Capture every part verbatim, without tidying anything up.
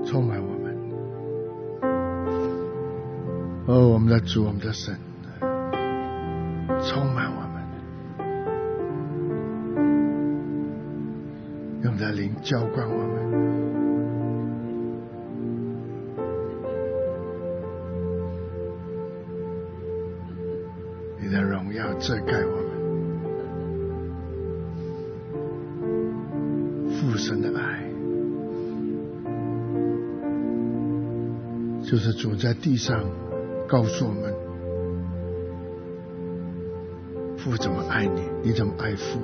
充满我们。哦，我们的主，我们的神，充满我们，用你的灵浇灌我们，你的荣耀遮盖我们，父神的爱就是主在地上告诉我们，父怎么爱你，你怎么爱父。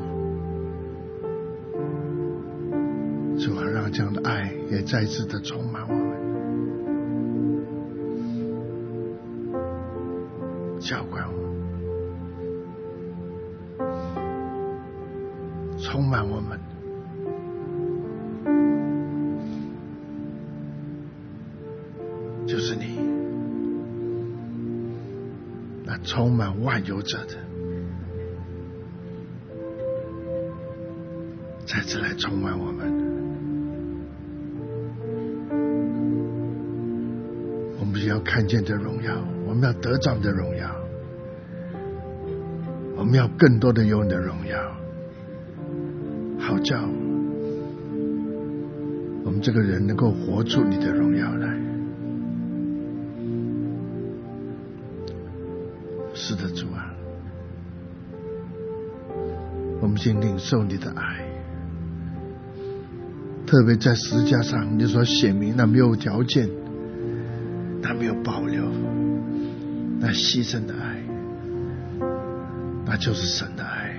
主啊，让这样的爱也再次的充满我们，浇灌我们，充满我们，就是你那充满万有者的，再次来充满我们。我们要看见的荣耀，我们要得着的荣耀，我们要更多的有你的荣耀，好叫我们这个人能够活出你的荣耀来。是的，主啊，我们先领受你的爱，特别在十字架上你所显明那没有条件，那没有保留，那牺牲的爱，那就是神的爱。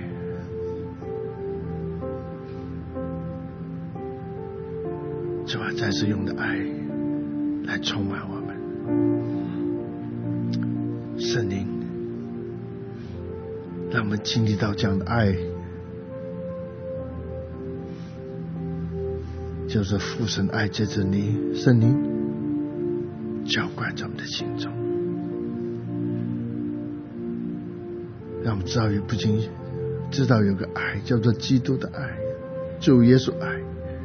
主啊，再次用的爱来充满我们。圣灵，让我们经历到这样的爱，就是父神爱借着你圣灵浇灌在我们的心中，让我们知道不仅知道有个爱叫做基督的爱，主耶稣爱，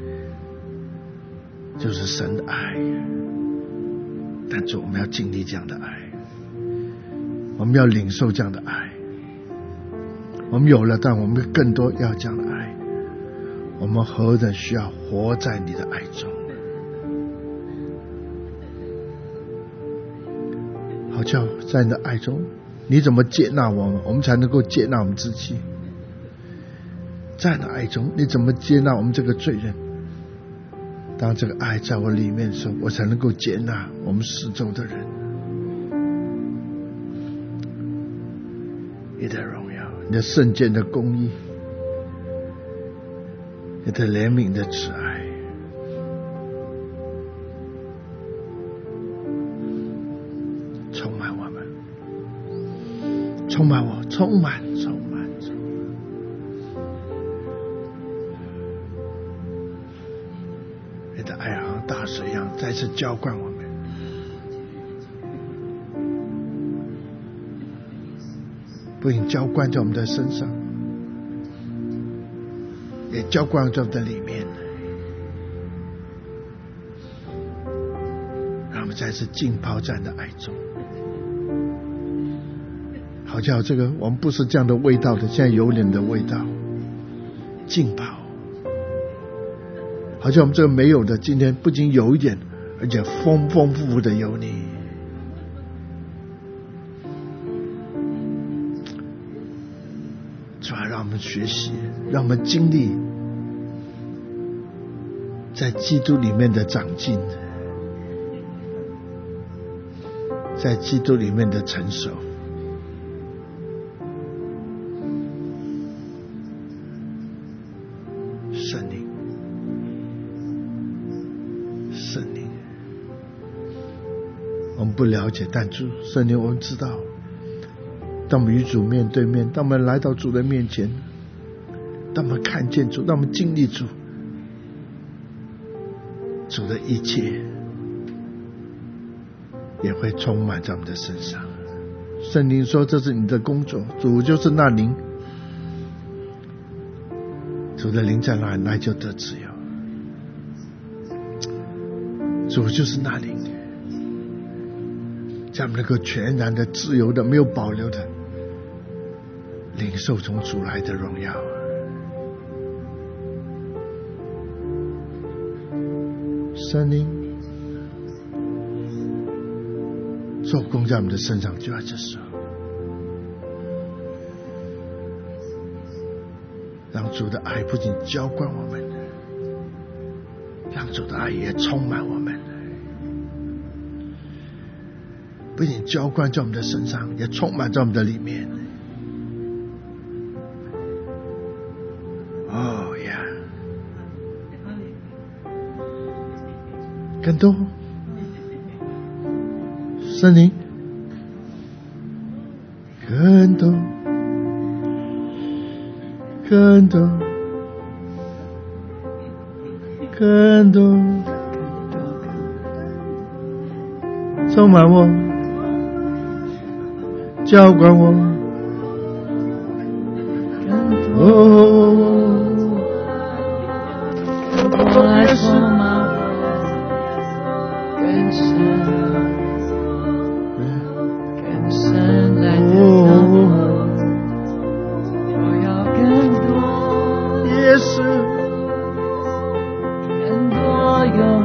就是神的爱。但主，我们要经历这样的爱，我们要领受这样的爱，我们有了，但我们更多要这样的爱。我们何等需要活在你的爱中，好叫在你的爱中，你怎么接纳我们，我们才能够接纳我们自己。在你的爱中，你怎么接纳我们这个罪人，当这个爱在我里面的时候，我才能够接纳我们四周的人。你的荣耀，你的圣洁的公义，你的怜悯的慈爱，充满我们，充满我，充满充满充满。你的爱好像大水一样再次浇灌我们，不仅浇灌在我们的身上，也浇灌在我们的里面，让我们再次浸泡在你的爱中。好像这个我们不是这样的味道的，现在有你的味道，浸泡。好像我们这个没有的，今天不仅有一点，而且丰丰富富的有你。主啊，让我们学习，让我们经历在基督里面的长进，在基督里面的成熟。圣灵，圣灵，我们不了解，但主圣灵，我们知道，当我们与主面对面，当我们来到主的面前，当我们看见主，当我们经历主，主的一切也会充满在我们的身上。圣灵说这是你的工作，主就是那灵，主的灵在哪里，那就得自由。 主就是那灵，让我们能够全然的、自由的、没有保留的领受从主来的荣耀。圣灵做工在我们的身上，就在这时候，让主的爱不仅浇灌我们，让主的爱也充满我们，不仅浇灌在我们的身上，也充满在我们的里面。哦呀，更多圣灵，更多，更多，更多，充满我，浇灌我，哦， 来充满我，更深，更深来得到我，我要更多， 耶稣， 更多有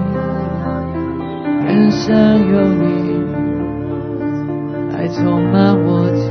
你，更深有你，来充满我主，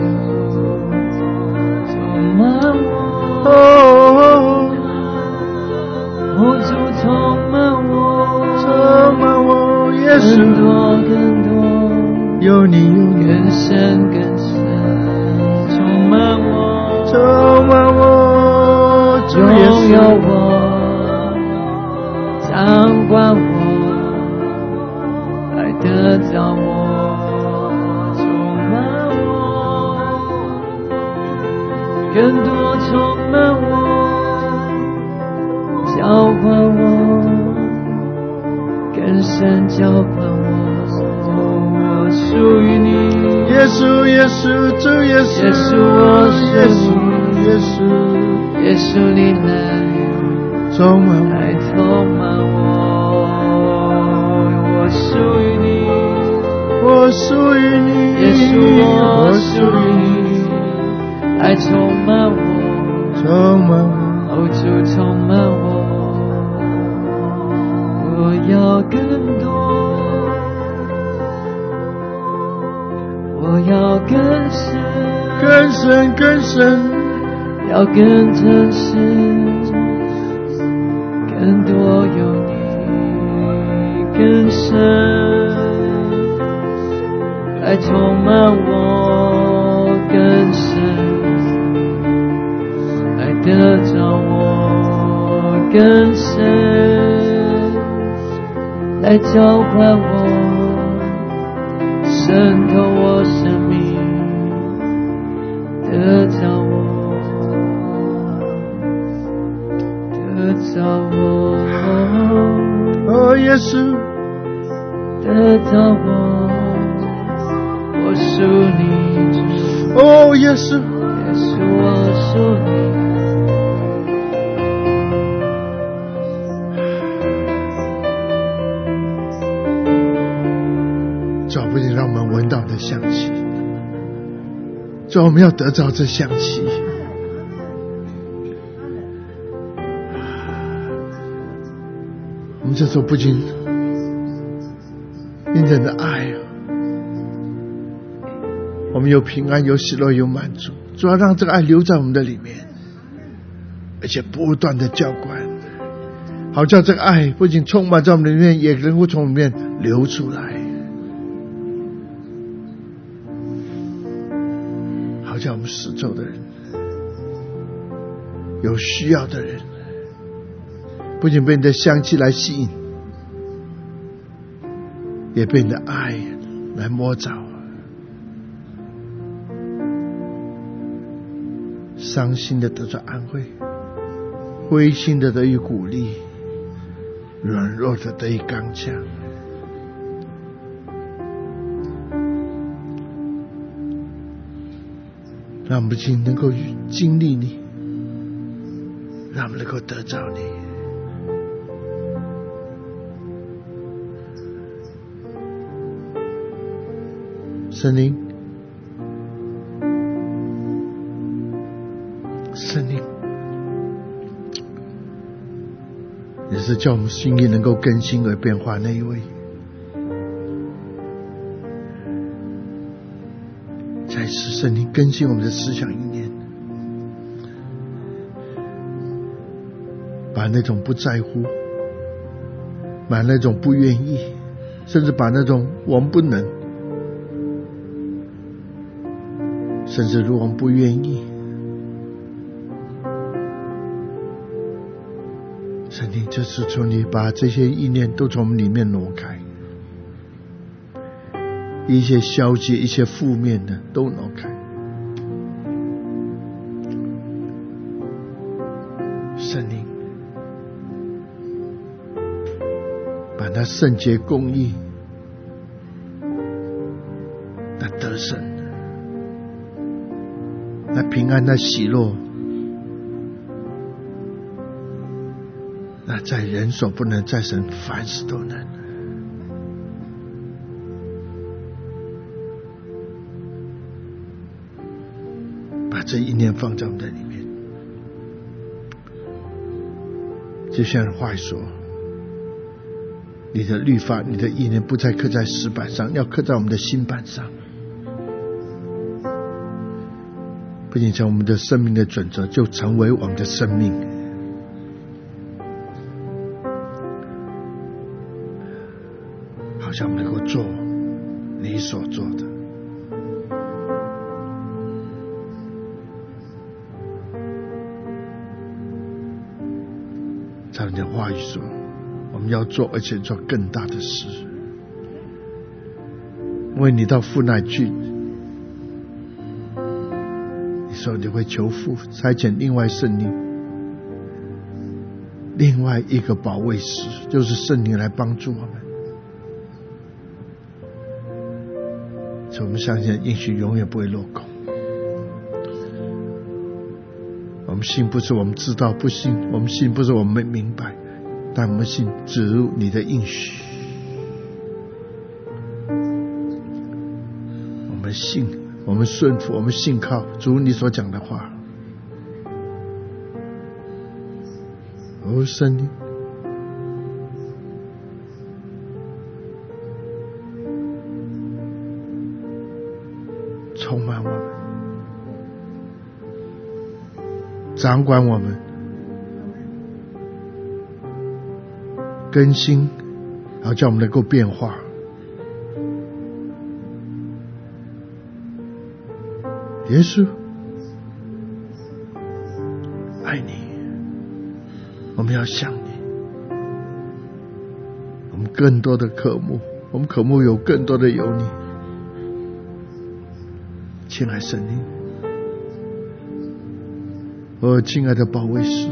充满我， 哦， 哦主充满我， 充满我，耶稣， 更多更多， 有你有你， 更深更深，充满我， 充满我，主耶拥有稣， 我，掌管我，来得着我，充满我，更多充满我，浇灌我，更深浇灌我，我属于你。 耶稣，耶稣，主耶稣， 耶稣我属耶稣，耶稣， 耶稣你来充满我， 来充满我，我属于你， 我属于你， 耶稣我我属于你，来充满我， 充满我， 哦主充满我，我要更多，我要更深， 更深更深， 要更真实，更多有你，更深，来充满我，更深，来得着我，更深，来浇灌我，渗透我生命，得着我，得着我， 哦，耶稣， 得着我，我属你， 哦，耶稣， 耶稣我属你。 主不仅让我们闻到你的香气，主我们要得到这香气。我们这时候不仅因着你的爱，我们有平安，有喜乐，有满足。主要让这个爱留在我们的里面，而且不断的浇灌，好叫这个爱不仅充满在我们里面，也能够从里面流出来，好叫我们四周的人，有需要的人，不仅被你的香气来吸引，也被你的爱来摸着。伤心的得到安慰，灰心的得以鼓励，软弱的得以刚强。让我们不仅能够经历你，让我们能够得着你。 圣灵，圣灵，也是叫我们心意能够更新而变化那一位。再次圣灵更新我们的思想意念，把那种不在乎，把那种不愿意，甚至把那种我们不能，甚至如果我们不愿意，圣灵就是求你把这些意念都从我们里面挪开，一些消极一些负面的都挪开。圣灵把那圣洁公义那得胜那平安那喜乐那在人所不能，在神凡事都能。把这一念放在我们的里面，就像话说，你的律法你的意念不再刻在石板上，要刻在我们的心板上，不仅成我们的生命的准则，就成为我们的生命。好像我们能够做你所做的，照你的话语说，我们要做，而且做更大的事。因为你到父那里去，你说你会求父差遣另外圣灵，另外一个保惠师，就是圣灵来帮助我们。所以我们相信应许永远不会落空。我们信不是我们知道，不信我们信不是我们没明白，但我们信只如你的应许。我们信，我们顺服，我们信靠主你所讲的话。哦，圣灵，充满我们，掌管我们，更新，然后叫我们能够变化。耶稣，爱你，我们要想你，我们更多的渴慕，我们渴慕有更多的有你。亲爱圣灵，哦，亲爱的保惠师，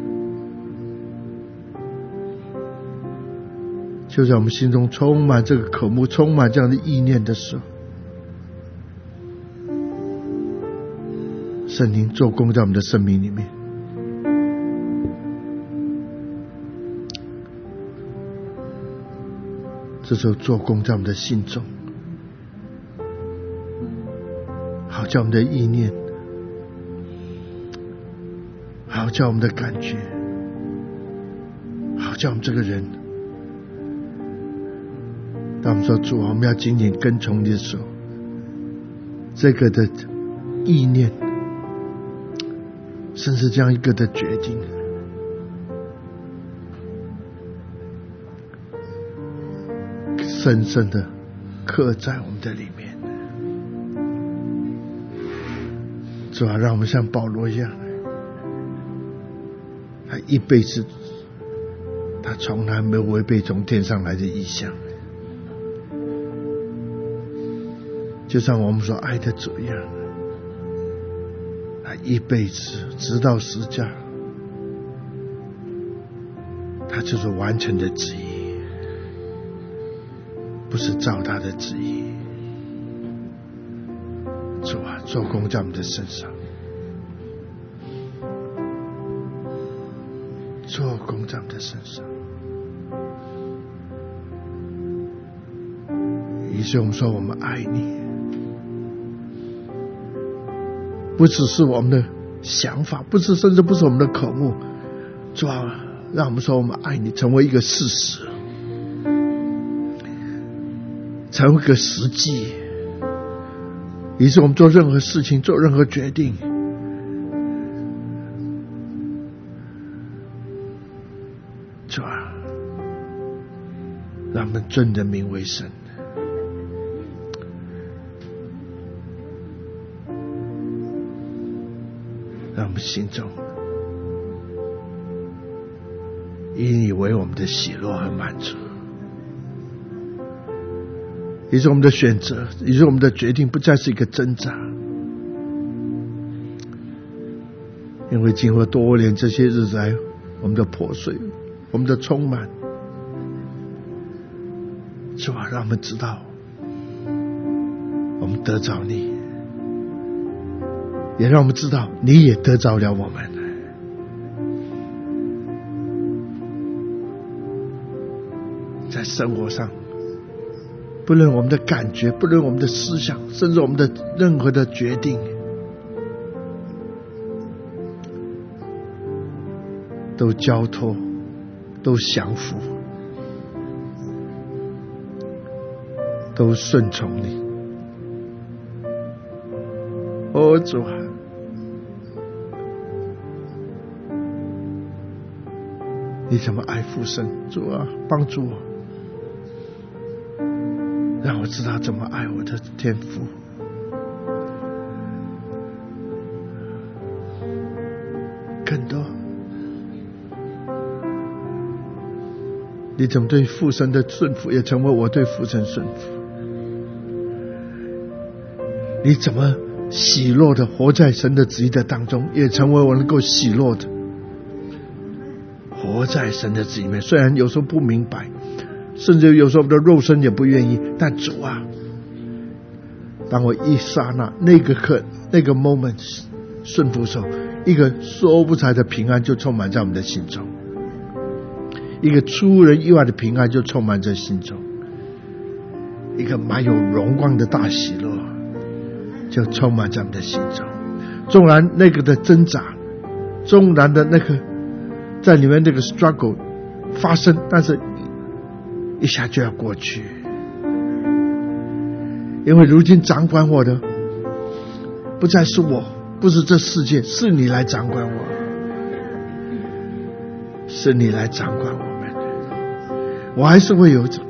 就在我们心中充满这个渴慕，充满这样的意念的时候，圣灵做工在我们的生命里面。这时候做工在我们的心中，好叫我们的意念，好叫我们的感觉，好叫我们这个人，当我们说主啊，我们要紧紧跟从你的时候，这个的意念，甚至这样一个的决定，深深的刻在我们的里面。主啊，让我们像保罗一样，他一辈子他从来没有违背从天上来的意向，就像我们所爱的主一样，他一辈子直到十架，他就是完成的旨意，不是照他的旨意。主啊，做工在我们的身上，做工在我们的身上。于是我们说我们爱你， 不只是我们的想法，不是，甚至不是我们的口目。主啊，让我们说我们爱你成为一个事实，成为一个实际，以致我们做任何事情，做任何决定，主啊，让我们尊你的名为神。让我们心中以你为我们的喜乐和满足，以致我们的选择，以致我们的决定不再是一个挣扎，因为经过多年这些日子来，我们的破碎，我们的充满，主啊，让我们知道我们得着你，也让我们知道你也得着了我们。在生活上，不论我们的感觉，不论我们的思想，甚至我们的任何的决定，都交托，都降服，都顺从你。哦，主啊，你怎么爱父神？主啊，帮助我，让我知道怎么爱我的天父。更多，你怎么对父神的顺服，也成为我对父神顺服？你怎么喜乐的活在神的旨意的当中，也成为我能够喜乐的活在神的旨意里面。虽然有时候不明白，甚至有时候我们的肉身也不愿意，但主啊，当我一刹那那个刻那个 moment 顺服的时候，一个说不出来的平安就充满在我们的心中，一个出人意外的平安就充满在心中，一个满有荣光的大喜乐就充满在我们的心中。纵然那个的挣扎，纵然的那个在里面那个 struggle 发生，但是一下就要过去，因为如今掌管我的不再是我，不是这世界，是你来掌管我，是你来掌管我们。我还是会有种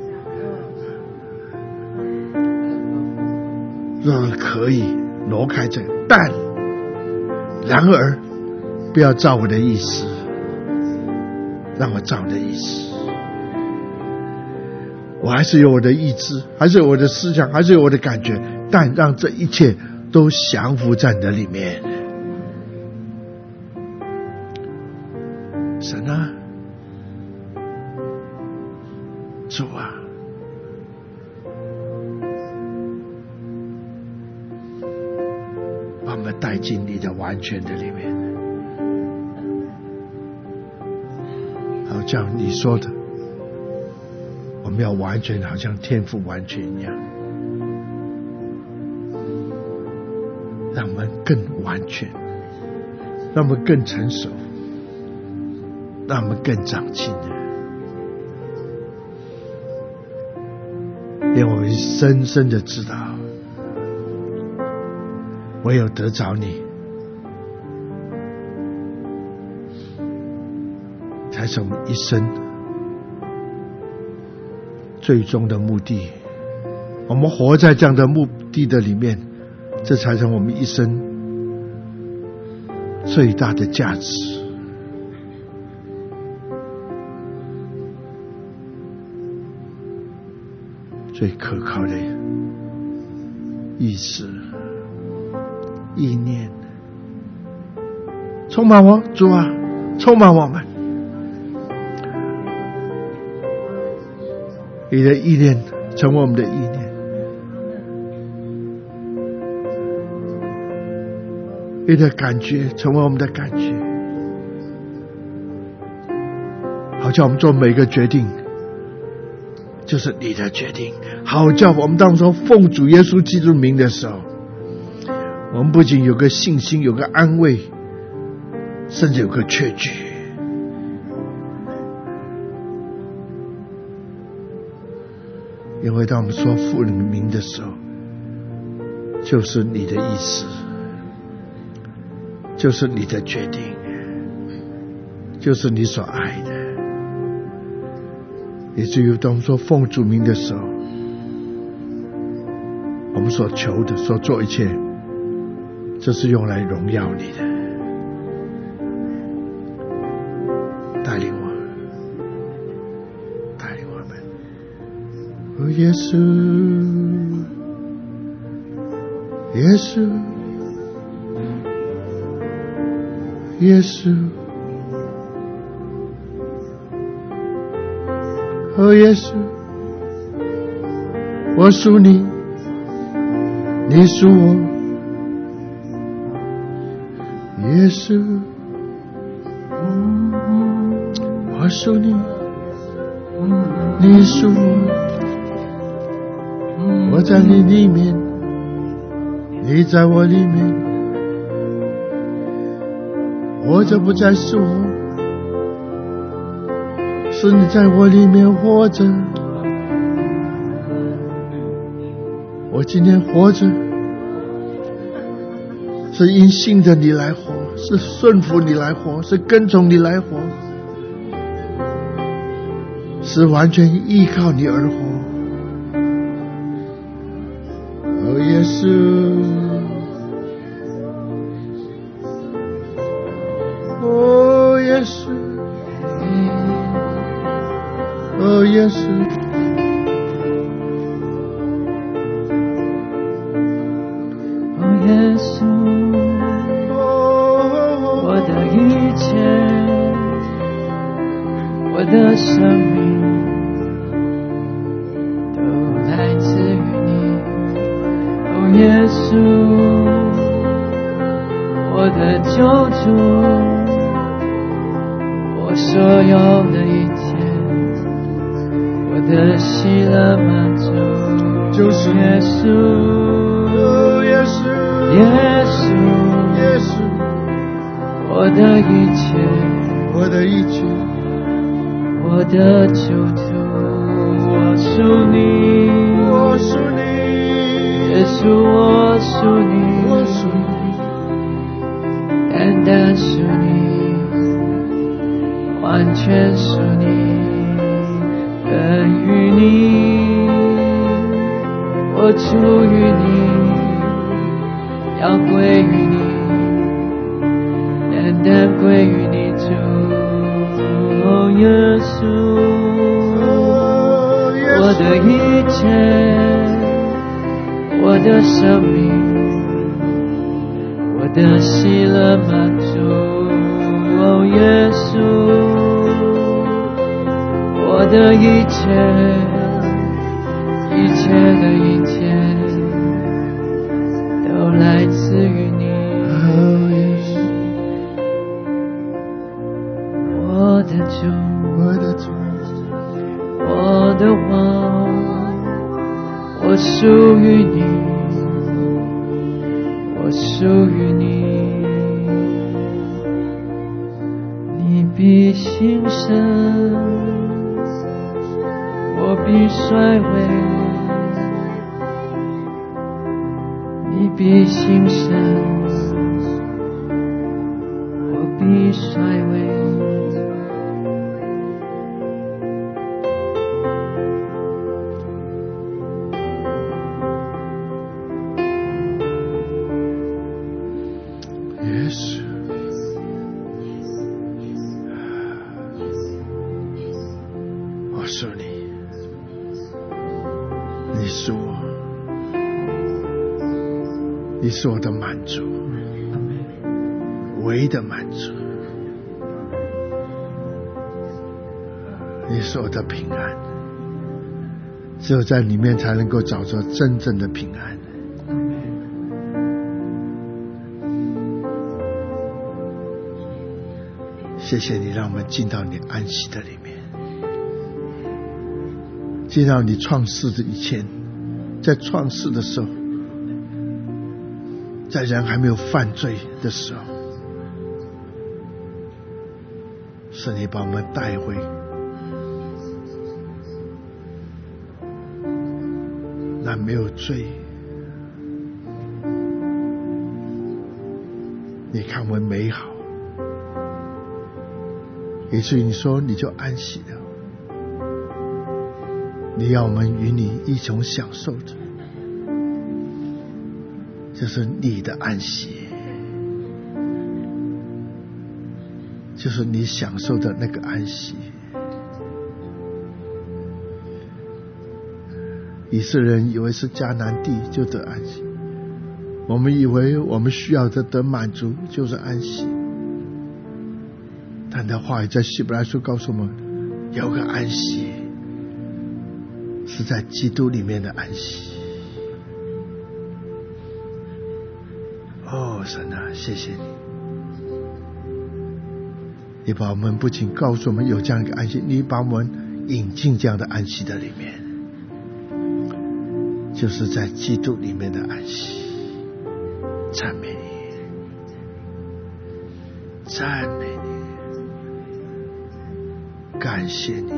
若可以挪开这个，但然而不要照我的意思，让我照你的意思。我还是有我的意志，还是有我的思想，还是有我的感觉，但让这一切都降服在你的里面。神啊，主啊，把我们带进你的完全的里面，好像你说的，我们要完全好像天父完全一样，让我们更完全，让我们更成熟，让我们更长进，令我们深深的知道，唯有得着你，才是我们一生最终的目的。我们活在这样的目的的里面，这才是我们一生最大的价值，最可靠的意识意念。充满我，主啊，充满我们，你的意念成为我们的意念，你的感觉成为我们的感觉，好叫我们做每个决定就是你的决定，好叫我们当时候奉主耶稣基督名的时候， 我们不仅有个信心，有个安慰，甚至有个确据。因为当我们说父你名的时候，就是你的意思，就是你的决定，就是你所爱的。以至于当我们说奉主名的时候，我们所求的所做一切，这是用来荣耀你的。带领我，带领我们。哦，耶稣，耶稣，耶稣，哦，耶稣，我属你，你属我，耶稣，我属你，你属我，我在你里面，你在我里面，活着不再是我，是你在我里面活着。我今天活着，是因信着你来活，是顺服你来活，是跟从你来活，是完全依靠你而活。哦，耶稣，哦，耶稣，哦，耶稣， 哦，耶稣，我的一切，我的生命都来自于你。哦，耶稣，我的救主，我所有的一切，我的喜乐满足， 就是耶稣， 哦，耶稣， 耶稣， 耶稣， 我的一切， 我的一切， 我的救主，我属你， 我属你， 耶稣，我属你， 我属你， 单单属你，完全属你，本于你，我出于你，要归于你，单单归于你主。哦，耶稣， 哦，耶我稣， 的一切，我的生命，我的喜乐满足。哦，耶稣，我的一切，一切的一切，都来自于你。 哦，耶稣， 我的主， 我的主， 我的王，我属于你，我属于你，你必兴盛，我必衰微，你必兴盛，我必衰微。 耶稣，我属你，你是我，你是我的满足，唯一的满足，你是我的平安，只有在里面才能够找着真正的平安。谢谢你让我们进到你安息的里面，进到你创世的以前，在创世的时候在人还没有犯罪的时候，是你把我们带回那没有罪，你看为美好，以至于你说你就安息了。你要我们与你一同享受着，这是你的安息，就是你享受的那个安息。以色列人以为是迦南地就得安息，我们以为我们需要的得满足就是安息，但他话语在希伯来书告诉我们，有个安息是在基督里面的安息。哦，神啊，谢谢你，你把我们不仅告诉我们有这样一个安息，你把我们引进这样的安息的里面，就是在基督里面的安息。赞美你，赞美你，感谢你，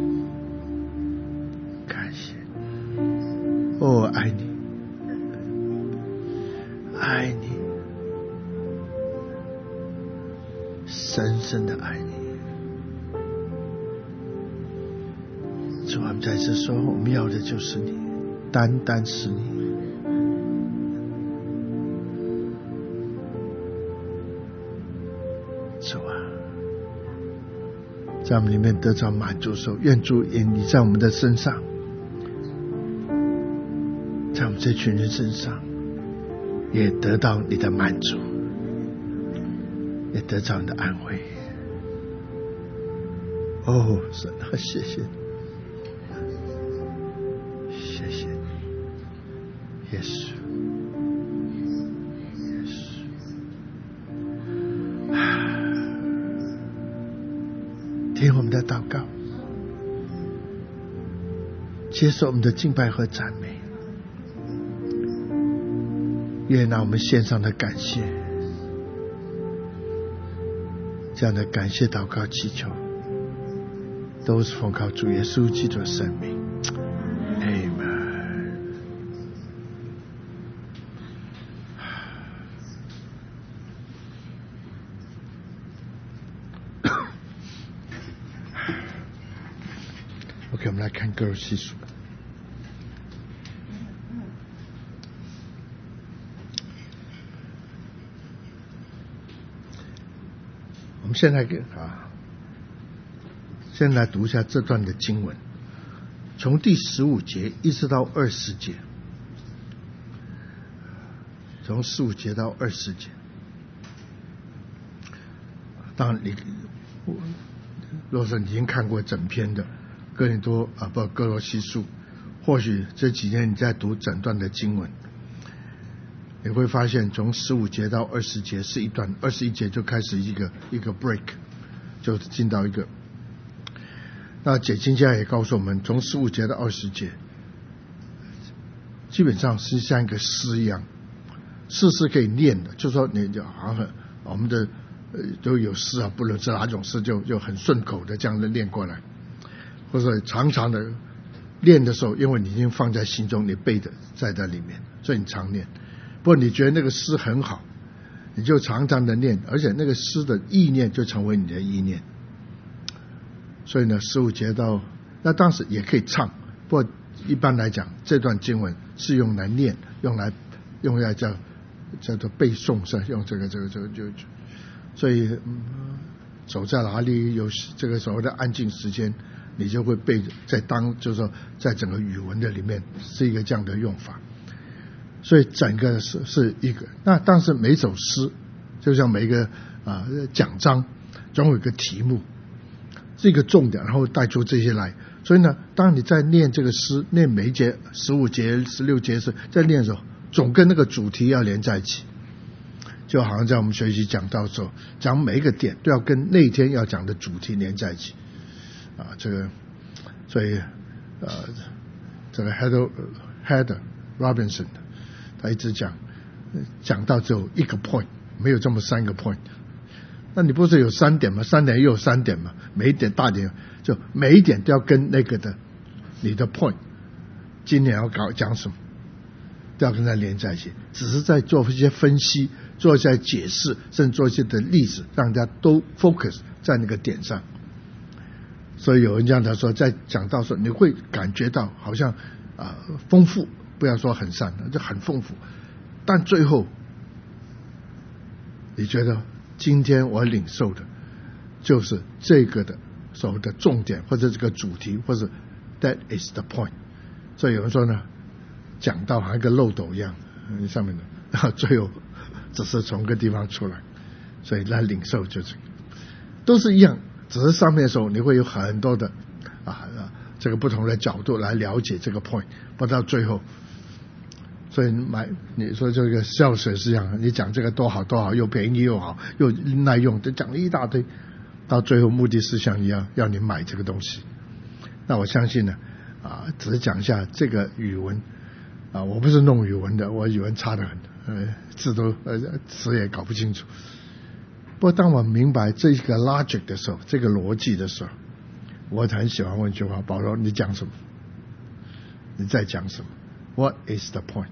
感谢你。哦，爱你，爱你，深深的爱你。主，我们在这说，我们要的就是你，单单是你。主啊，在我们里面得到满足的时候，愿主也你在我们的身上，在我们这群人身上也得到你的满足，也得到你的安慰。哦，神啊，谢谢你，谢谢你，耶稣，耶稣。听我们的祷告，接受我们的敬拜和赞美，悦纳我们献上的感谢，这样的感谢祷告祈求都是奉靠主耶稣基督的圣名。 Amen。 OK， 我们来看歌罗西书。我们现在给啊，先来读一下这段的经文，从第十五节一直到二十节，从十五节到二十节。当然你，若是你已经看过整篇的哥林多啊不哥罗西书，或许这几天你在读整段的经文，你会发现从十五节到二十节是一段，二十一节就开始一个一个 break， 就进到一个。那解经家也告诉我们，从十五节到二十节基本上是像一个诗一样，诗是可以念的，就是说你就好像我们的呃都有诗啊，不论是哪种诗就就很顺口的这样的念过来，或者常常的念的时候，因为你已经放在心中，你背的在在里面，所以你常念。不过你觉得那个诗很好，你就常常的念，而且那个诗的意念就成为你的意念。所以呢，十五节到那当时也可以唱，不过一般来讲，这段经文是用来念，用来用来叫叫做背诵，是用这个这个这个就，所以、嗯、走在哪里有这个所谓的安静时间，你就会背在当就是说在整个语文的里面是一个这样的用法。所以整个是是一个，那当时每首诗就像每一个啊讲章总有一个题目，是一个重点，然后带出这些来。所以呢，当你在念这个诗，念每一节十五节、十六节时，在念的时候，总跟那个主题要连在一起。就好像在我们学习讲到的时候，讲每一个点都要跟那天要讲的主题连在一起。啊，这个，所以呃，这个 Heather Heather Robinson。他一直讲讲到只有一个 point， 没有这么三个 point。那你不是有三点吗？三点又有三点嘛，每一点大点就每一点都要跟那个的你的 point， 今年要搞讲什么，都要跟它连在一起。只是在做一些分析，做一些解释，甚至做一些的例子，让大家都 focus 在那个点上。所以有人这样他说，在讲到说你会感觉到好像啊、呃、丰富，不要说很善，就很丰富。但最后你觉得今天我领受的就是这个的所谓的重点，或者这个主题，或者 that is the point。所以有人说呢，讲到好像一个漏斗一样，上面的，然后最后只是从个地方出来，所以来领受就是都是一样。只是上面的时候你会有很多的啊这个不同的角度来了解这个 point， 不到最后，所以买你说这个效水是这样，你讲这个多好多好，又便宜又好又耐用，都讲了一大堆，到最后目的是想要要你买这个东西。那我相信呢啊，只是讲一下这个语文啊，我不是弄语文的，我语文差得很，呃字都呃词也搞不清楚。不过当我明白这个 logic 的时候，这个逻辑的时候，我很喜欢问一句话：保罗，你讲什么？你在讲什么 ？What is the point？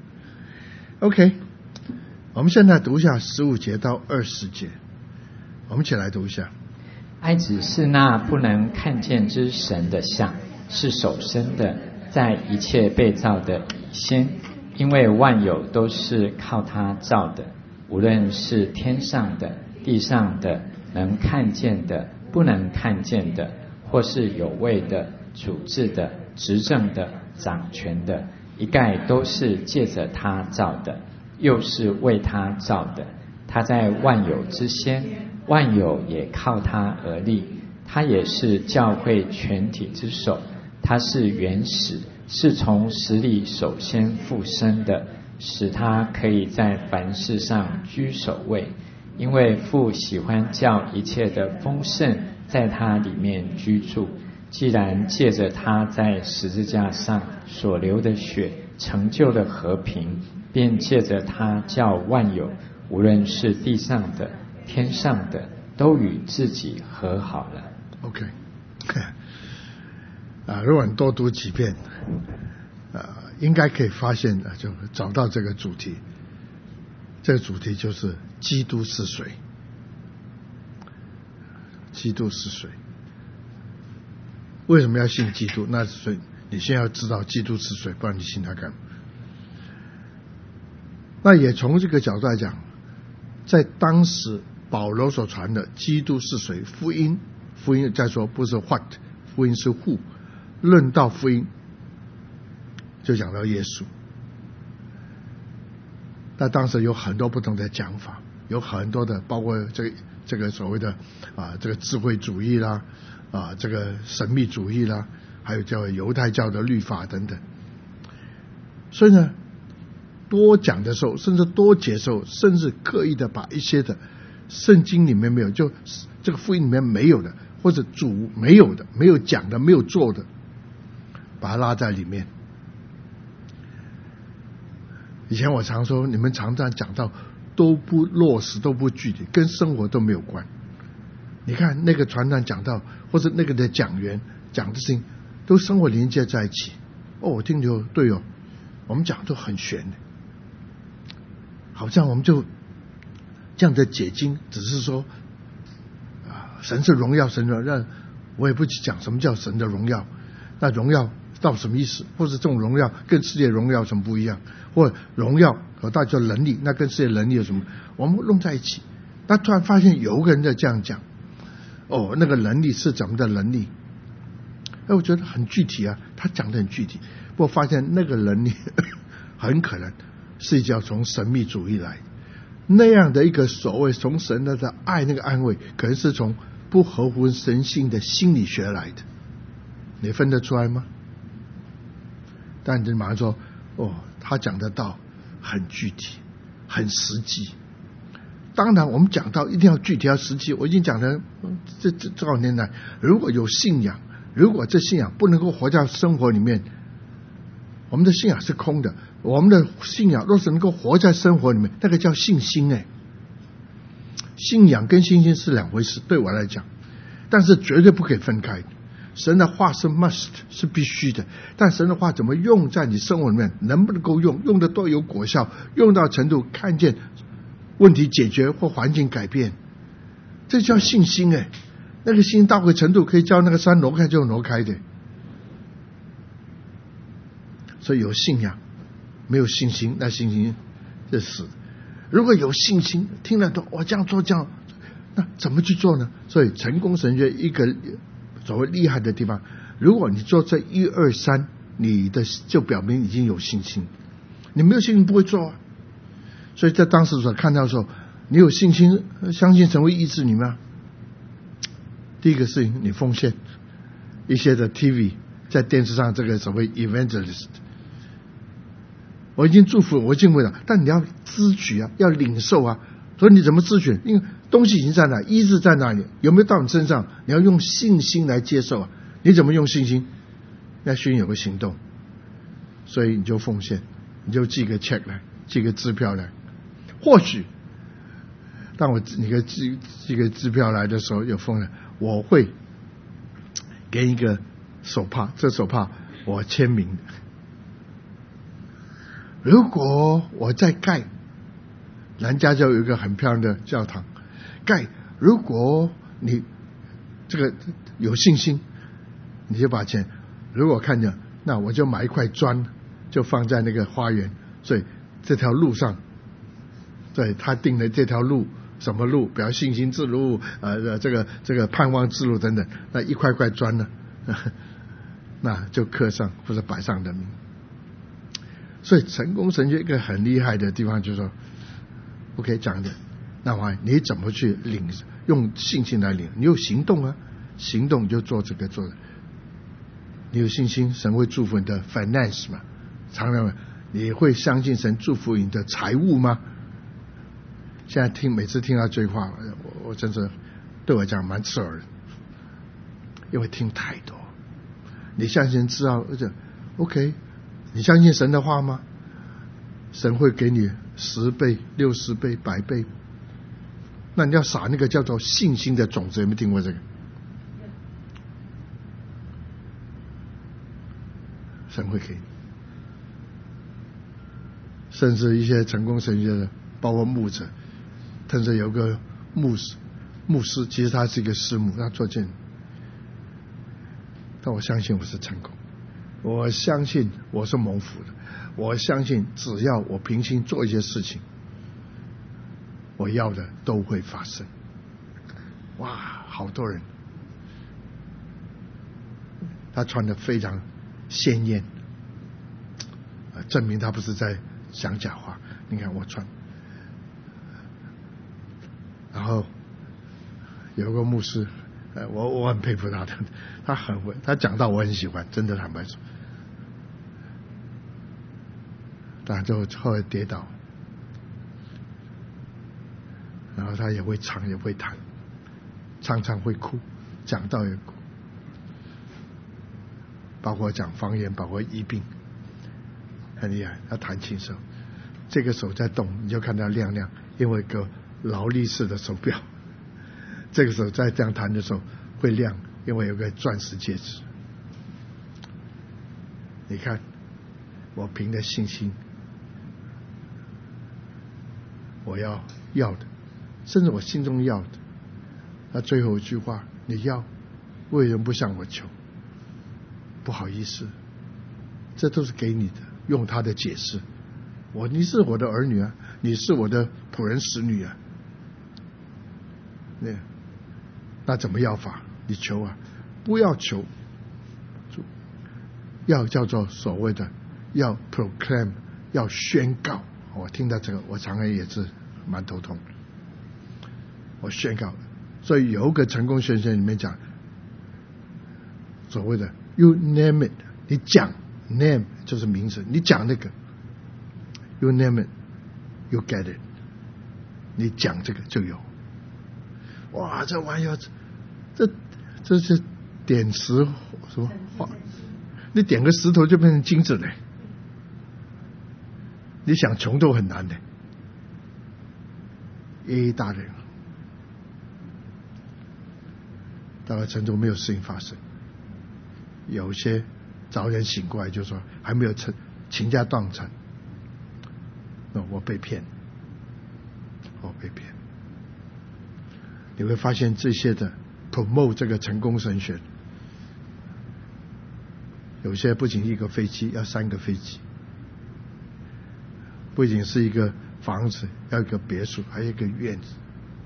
OK， 我们现在读一下十五节到二十节，我们一起来读一下。 爱子是那不能看见之神的像，是首生的，在一切被造的以先，因为万有都是靠他造的，无论是天上的、地上的，能看见的、不能看见的，或是有位的、主治的、执政的、掌权的，一概都是借着他造的，又是为他造的。他在万有之先，万有也靠他而立。他也是教会全体之首，他是原始，是从死里首先复生的，使他可以在凡事上居首位。因为父喜欢叫一切的丰盛在他里面居住，既然借着他在十字架上所流的血成就了和平，便借着他叫万有，无论是地上的、天上的，都与自己和好了。 OK 啊，如果你多读几遍啊，应该可以发现啊，就找到这个主题。这个主题就是基督是谁？基督是谁？为什么要信基督？那所以你先要知道基督是谁，不然你信他干嘛？那也从这个角度来讲，在当时保罗所传的基督是谁？福音，福音再说不是 what， 福音是 who。论到福音，就讲到耶稣。那当时有很多不同的讲法，有很多的，包括这个这个所谓的啊这个智慧主义啦，啊这个神秘主义啦，还有叫犹太教的律法等等。所以呢，多讲的时候，甚至多解释，甚至刻意的把一些的圣经里面没有，就这个福音里面没有的，或者主没有的、没有讲的、没有做的，把它拉在里面。以前我常说，你们常常讲到都不落实，都不具体，跟生活都没有关。你看那个传道讲到，或者那个的讲员讲的事情，都生活连接在一起。哦，我听就对哦，我们讲都很玄的，好像我们就这样的解经，只是说啊，神是荣耀，神的让我也不去讲什么叫神的荣耀，那荣耀到什么意思？或者这种荣耀跟世界荣耀有什么不一样？或者荣耀和大叫能力，那跟世界能力有什么？我们弄在一起。那突然发现有个人在这样讲，哦，那个能力是怎么的能力？哎，我觉得很具体啊，他讲的很具体。不过发现那个能力很可能是要从神秘主义来，那样的一个所谓从神的的爱那个安慰，可能是从不合乎神性的心理学来的。你分得出来吗？但你马上说，哦，他讲的道很具体，很实际。当然，我们讲到一定要具体，要实际。我已经讲了这这多少年来，如果有信仰，如果这信仰不能够活在生活里面， 我们的信仰是空的。我们的信仰若是能够活在生活里面，那个叫信心哎。信仰跟信心是两回事，对我来讲，但是绝对不可以分开。神的话是 must， 是必须的，但神的话怎么用在你生活里面，能不能够用，用的多有果效，用到程度看见问题解决或环境改变，这叫信心哎。那个信心到个程度，可以叫那个山挪开就挪开的。所以有信仰没有信心，那信心是死的。如果有信心，听了都我这样做这样，那怎么去做呢？所以成功神学一个所谓厉害的地方，如果你做这一二三，你的就表明已经有信心。你没有信心不会做啊。所以在当时所看到的时候，你有信心相信神会医治你吗？第一个事情，你奉献一些的 T V 在电视上这个所谓 evangelist， 我已经祝福我敬畏了，但你要支取啊，要领受啊。所以你怎么支取？因为东西已经在那，医治在哪里，有没有到你身上？你要用信心来接受啊。你怎么用信心？要先有个行动。所以你就奉献，你就寄个 check 来，寄个支票来。或许当我你个寄寄个支票来的时候，有奉献，我会给一个手帕，这手帕我签名。如果我在盖南加州有一个很漂亮的教堂，盖，如果你这个有信心，你就把钱，如果看见，那我就买一块砖，就放在那个花园。所以这条路上，对他定的这条路，什么路，比如信心之路，呃，这个这个盼望之路等等，那一块块砖呢，那就刻上或者摆上的名。所以成功神学一个很厉害的地方就是说 ，OK 讲的，那么你怎么去领，用信心来领？你有行动啊，行动就做这个做的。你有信心，神会祝福你的 finance 嘛？常常你会相信神祝福你的财务吗？现在听每次听到这句话，我我真是对我讲蛮刺耳的，因为听太多。你相信知道，而且 OK。你相信神的话吗？神会给你十倍、六十倍、百倍。那你要撒那个叫做信心的种子，有没有听过这个？神会给你。甚至一些成功神学的，包括牧者，甚至有个牧师，牧师其实他是一个师母，他做见，但我相信我是成功。我相信我是蒙福的，我相信只要我平心做一些事情，我要的都会发生。哇，好多人，他穿得非常鲜艳，证明他不是在讲假话。你看我穿，然后有个牧师，呃，我我很佩服他的，他很会，他讲到我很喜欢，真的坦白说。但就后来跌倒，然后他也会唱也会弹，常常会哭，讲到也哭，包括讲方言，包括医病，很厉害。他弹琴手，这个手在动，你就看它亮亮，因为一个劳力士的手表。这个手在这样弹的时候会亮，因为有个钻石戒指。你看，我凭着信心。我要要的，甚至我心中要的。那最后一句话，你要，为什么不向我求？不好意思，这都是给你的，用他的解释。我你是我的儿女啊，你是我的仆人使女啊。那那怎么要法？你求啊，不要求，要叫做所谓的要 proclaim， 要宣告。我听到这个，我常常也是蛮头痛。我宣告，所以有一个成功宣言里面讲，所谓的 you name it， 你讲 name 就是名词，你讲那个 you name it you get it， 你讲这个就有。哇，这玩意儿，这这是点石什么？你点个石头就变成金子嘞。 你想穷都很难的，一大人，到了城中没有事情发生，有些早点醒过来就说还没有成倾家荡产，那我被骗，我被骗。你会发现这些的 promote 这个成功神学，有些不仅一个飞机要三个飞机，不仅是一个房子要一个别墅，还有一个院子，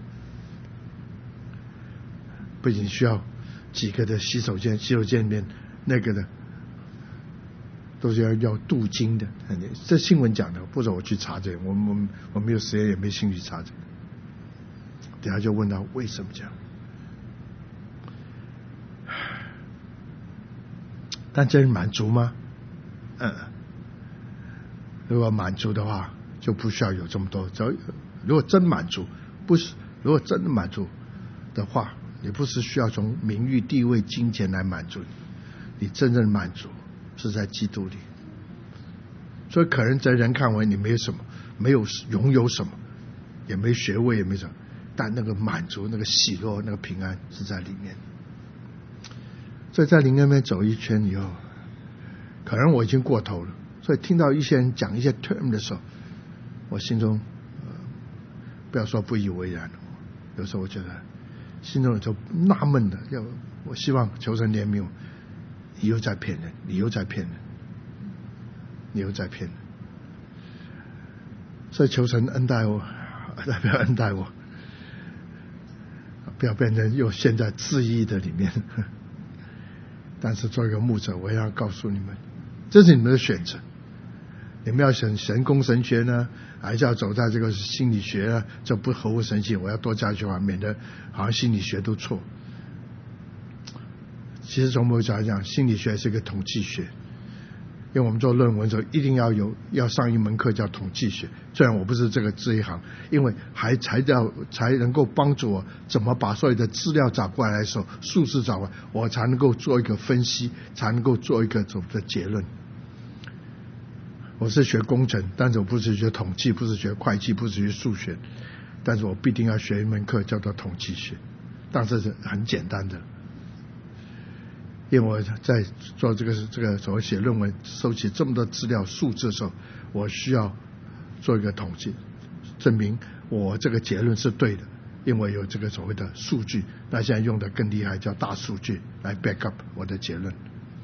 不仅需要几个的洗手间，洗手间里面那个的都是要要镀金的。这新闻讲的，不是我去查这个，我我我没有时间也没兴趣查这个。等下就问他为什么这样，但真满足吗？嗯，如果满足的话，就不需要有这么多。只要如果真满足，不是如果真的满足的话，你不是需要从名誉、地位、金钱来满足你，你真正的满足是在基督里。所以可能在人看为你没有什么，没有拥有什么，也没学位，也没什么。但那个满足、那个喜乐、那个平安是在里面。所以在灵恩里面走一圈以后，可能我已经过头了。所以听到一些人讲一些 term 的时候，我心中、呃、不要说不以为然，有时候我觉得心中就纳闷的，要我希望求神怜悯我，你又在骗人，你又在骗人，你又在骗人。所以求神恩待我，不要恩待我。不要变成又陷在自义的里面。但是做一个牧者，我要告诉你们，这是你们的选择。你们要选神工神学呢，还是要走在这个心理学呢？这不合乎神性，我要多加一句话，免得好像心理学都错。其实从某种角度讲，心理学是一个统计学。因为我们做论文的时候一定要有要上一门课叫统计学，虽然我不是这个这一行，因为还才要才能够帮助我怎么把所有的资料找过来的时候，数字找过来，我才能够做一个分析，才能够做一个怎么的结论。我是学工程，但是我不是学统计，不是学会计，不是学数学，但是我必定要学一门课叫做统计学，但是是很简单的。因为我在做这个这个所谓写论文收集这么多资料数字的时候，我需要做一个统计，证明我这个结论是对的，因为有这个所谓的数据。那现在用的更厉害，叫大数据来 back up 我的结论。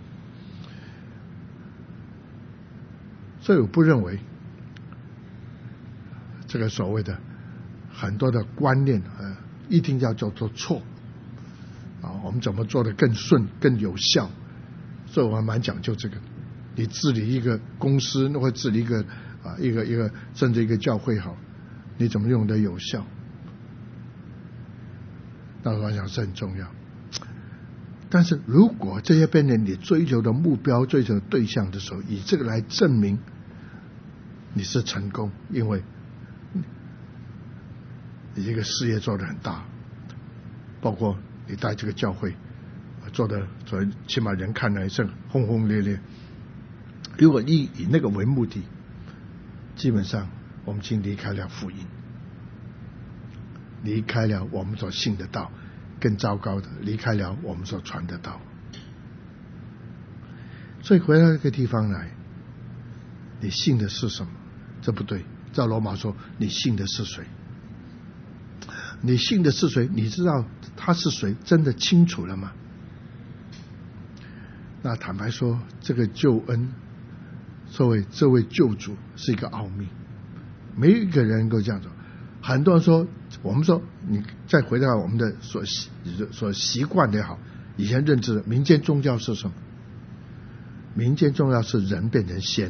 所以我不认为这个所谓的很多的观念呃一定要叫做错。啊，我们怎么做得更顺、更有效？所以我还蛮讲究这个。你治理一个公司，或治理一个啊一个一个甚至一个教会好，你怎么用得有效？那我想是很重要。但是如果这些变成你追求的目标、追求的对象的时候，以这个来证明你是成功，因为你这个事业做得很大，包括你带这个教会做的，所以起码人看来是轰轰烈烈。如果你以那个为目的，基本上我们已经离开了福音，离开了我们所信的道，更糟糕的，离开了我们所传的道。所以回到这个地方来，你信的是什么？这不对。照罗马说，你信的是谁？你信的是谁？你知道他是谁？真的清楚了吗？那坦白说，这个救恩，作为这位救主是一个奥秘，没有一个人能够这样做。很多人说，我们说你再回到我们的所习所习惯的也好，以前认知的民间宗教是什么？民间宗教是人变成仙。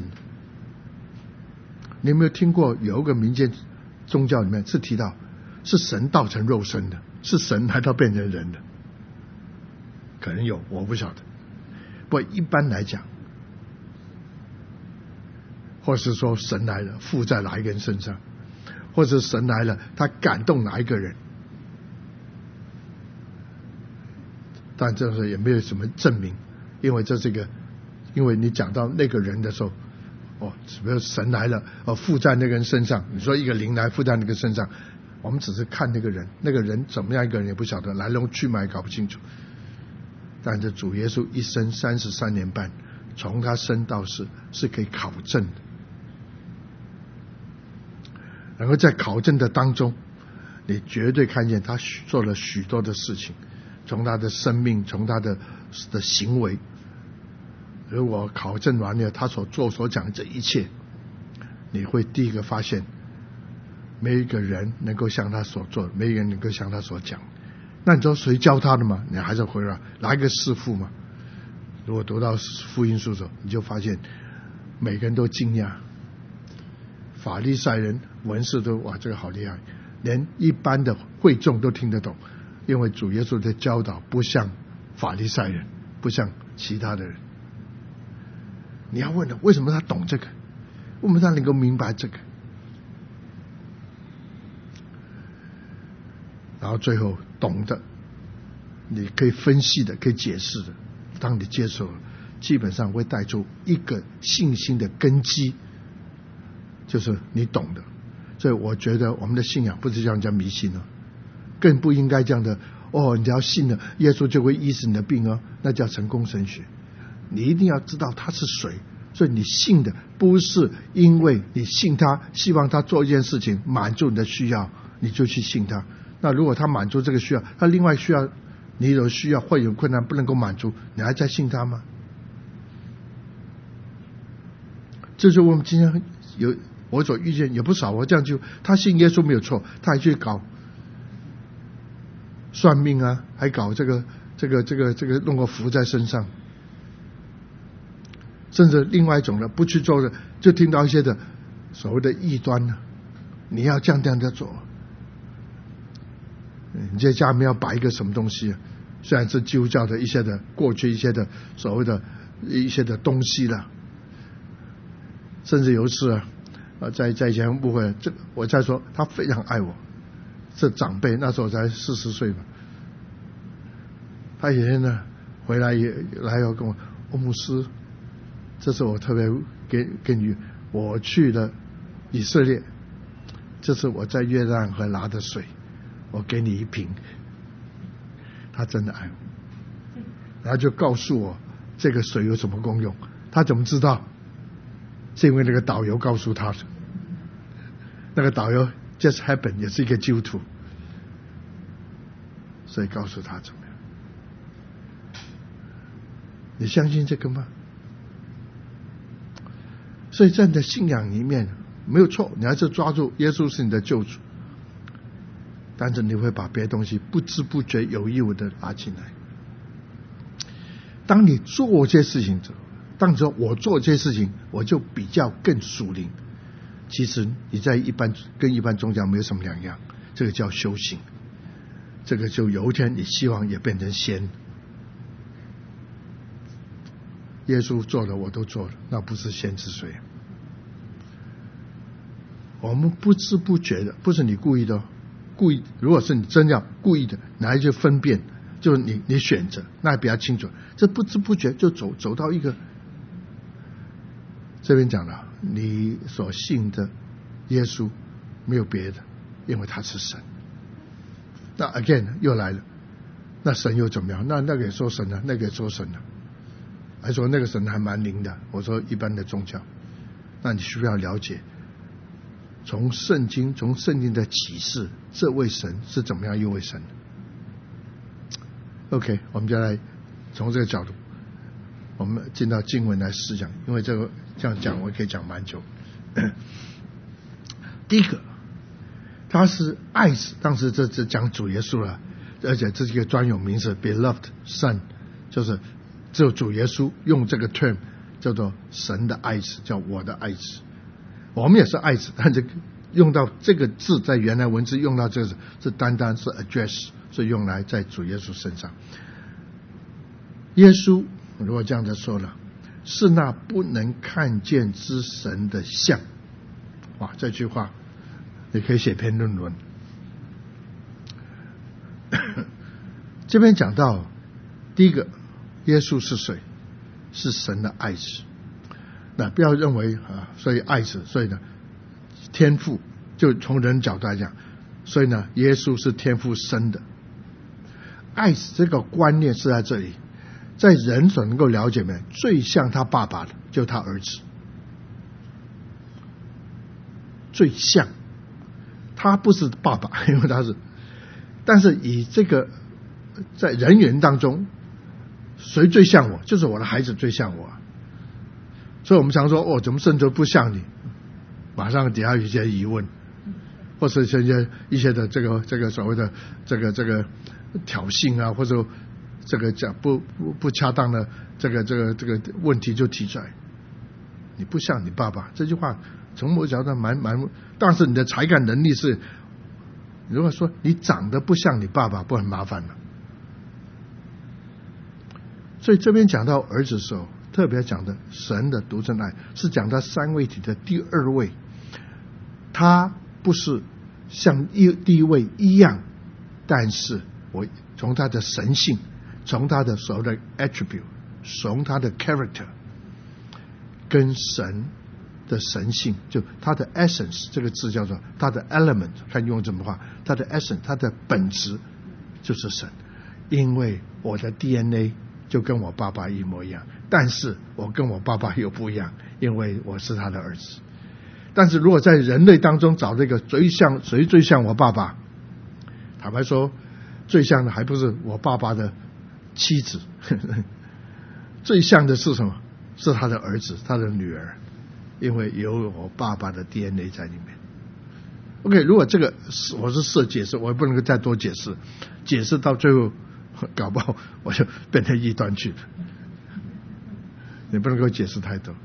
你有没有听过有一个民间宗教里面是提到是神道成肉身的，是神来到变成人的？可能有，我不晓得。不过一般来讲，或是说神来了附在哪一个人身上，或是神来了他感动哪一个人，但这是也没有什么证明，因为这是一个，因为你讲到那个人的时候， 哦，比如神来了，哦，附在那个人身上。你说一个灵来附在那个身上，我们只是看那个人，那个人怎么样一个人也不晓得，来龙去脉搞不清楚。但是主耶稣一生三十三年半，从他生到死是可以考证的。然后在考证的当中，你绝对看见他做了许多的事情，从他的生命，从他的的行为。如果考证完了他所做所讲的这一切，你会第一个发现，没一个人能够像他所做，没一个人能够像他所讲。那你知道谁教他的吗？你还是回来拿一个师傅嘛。如果读到福音书的时候，你就发现每个人都惊讶，法利赛人、文士都哇，这个好厉害，连一般的会众都听得懂，因为主耶稣的教导不像法利赛人，不像其他的人。你要问了，为什么他懂这个？为什么他能够明白这个？然后最后懂得，你可以分析的，可以解释的，当你接受了，基本上会带出一个信心的根基，就是你懂的。所以我觉得我们的信仰不是叫人家迷信哦，更不应该这样的哦，你只要信了，耶稣就会医治你的病哦，那叫成功神学。你一定要知道他是谁，所以你信的不是因为你信他，希望他做一件事情满足你的需要，你就去信他。那如果他满足这个需要，他另外需要你有需要会有困难不能够满足，你还在信他吗？这就是我们今天有我所遇见有不少，我这样就他信耶稣没有错，他还去搞算命啊，还搞这个这个这个这个弄个符在身上。甚至另外一种的不去做的，就听到一些的所谓的异端呢，你要这样这样的做，你在家里面要摆一个什么东西，虽然是基督教的一些的过去一些的所谓的一些的东西了。甚至有一次啊，在在以前误会，这我再说，他非常爱我，是长辈，那时候才四十岁嘛，他爷爷呢回来也来要跟我，欧牧师，这是我特别给给你，我去了以色列，这是我在约旦河拿的水，我给你一瓶。他真的爱我，然后就告诉我这个水有什么功用。他怎么知道？是因为那个导游告诉他的。那个导游 just happen 也是一个基督徒，所以告诉他怎么样。你相信这个吗？所以在你的信仰里面没有错，你还是抓住耶稣是你的救主，但是你会把别的东西不知不觉有意无的拿进来。当你做这些事情之后，当你说我做这些事情我就比较更属灵，其实你在一般跟一般宗教没有什么两样，这个叫修行。这个就有一天你希望也变成仙。耶稣做了我都做了，那不是仙是谁？我们不知不觉的，不是你故意的，故意如果是你真要故意的，哪一去分辨，就是你你选择，那也比较清楚。这不知不觉就走走到一个，这边讲了，你所信的耶稣没有别的，因为他是神。那 again 又来了，那神又怎么样？那那个也说神了，那个也说神了，还说那个神还蛮灵的。我说一般的宗教，那你需要了解，从圣经从圣经的启示，这位神是怎么样一位神。OK， 我们就来从这个角度，我们进到经文来思想，因为这个这样讲我可以讲蛮久。第一个，他是爱子，当时这这讲主耶稣了，而且这是一个专有名词 ，beloved son， 就是只有主耶稣用这个 term 叫做神的爱子，叫我的爱子。我们也是爱子，但这个用到这个字，在原来文字用到这个字，是单单是 address， 是用来在主耶稣身上。耶稣如果这样子说了，是那不能看见之神的像。哇，这句话你可以写篇论文。这边讲到第一个，耶稣是谁？是神的爱子。 那不要认为啊，所以爱子，所以呢，天父就从人角度来讲，所以呢，耶稣是天父生的。爱子这个观念是在这里，在人所能够了解的，最像他爸爸的，就是他儿子，最像。他不是爸爸，因为他是，但是以这个在人缘当中，谁最像我？就是我的孩子最像我。所以我们常说，哦，怎么圣徒不像你？马上底下有一些疑问，或是一些一些的这个这个所谓的这个这个挑衅啊，或者这个讲不不不恰当的这个这个这个问题就提出来。你不像你爸爸，这句话从某角度蛮蛮，但是你的才干能力是，如果说你长得不像你爸爸，不很麻烦吗？所以这边讲到儿子的时候，特别讲的神的独生爱，是讲到三位一体的第二位，他不是像一第一位一样，但是我从他的神性，从他的所谓的 attribute， 从他的 character， 跟神的神性，就他的 essence 这个字叫做他的 element， 看用什么话，他的 essence， 他的本质就是神，因为我的 D N A 就跟我爸爸一模一样，但是我跟我爸爸又不一样，因为我是他的儿子。但是如果在人类当中找这个最像谁最像我爸爸，坦白说，最像的还不是我爸爸的妻子，呵呵，最像的是什么？是他的儿子，他的女儿，因为有我爸爸的 D N A 在里面。OK， 如果这个我是设解释，我也不能够再多解释，解释到最后搞不好我就变成异端去了。你不能够解释太多。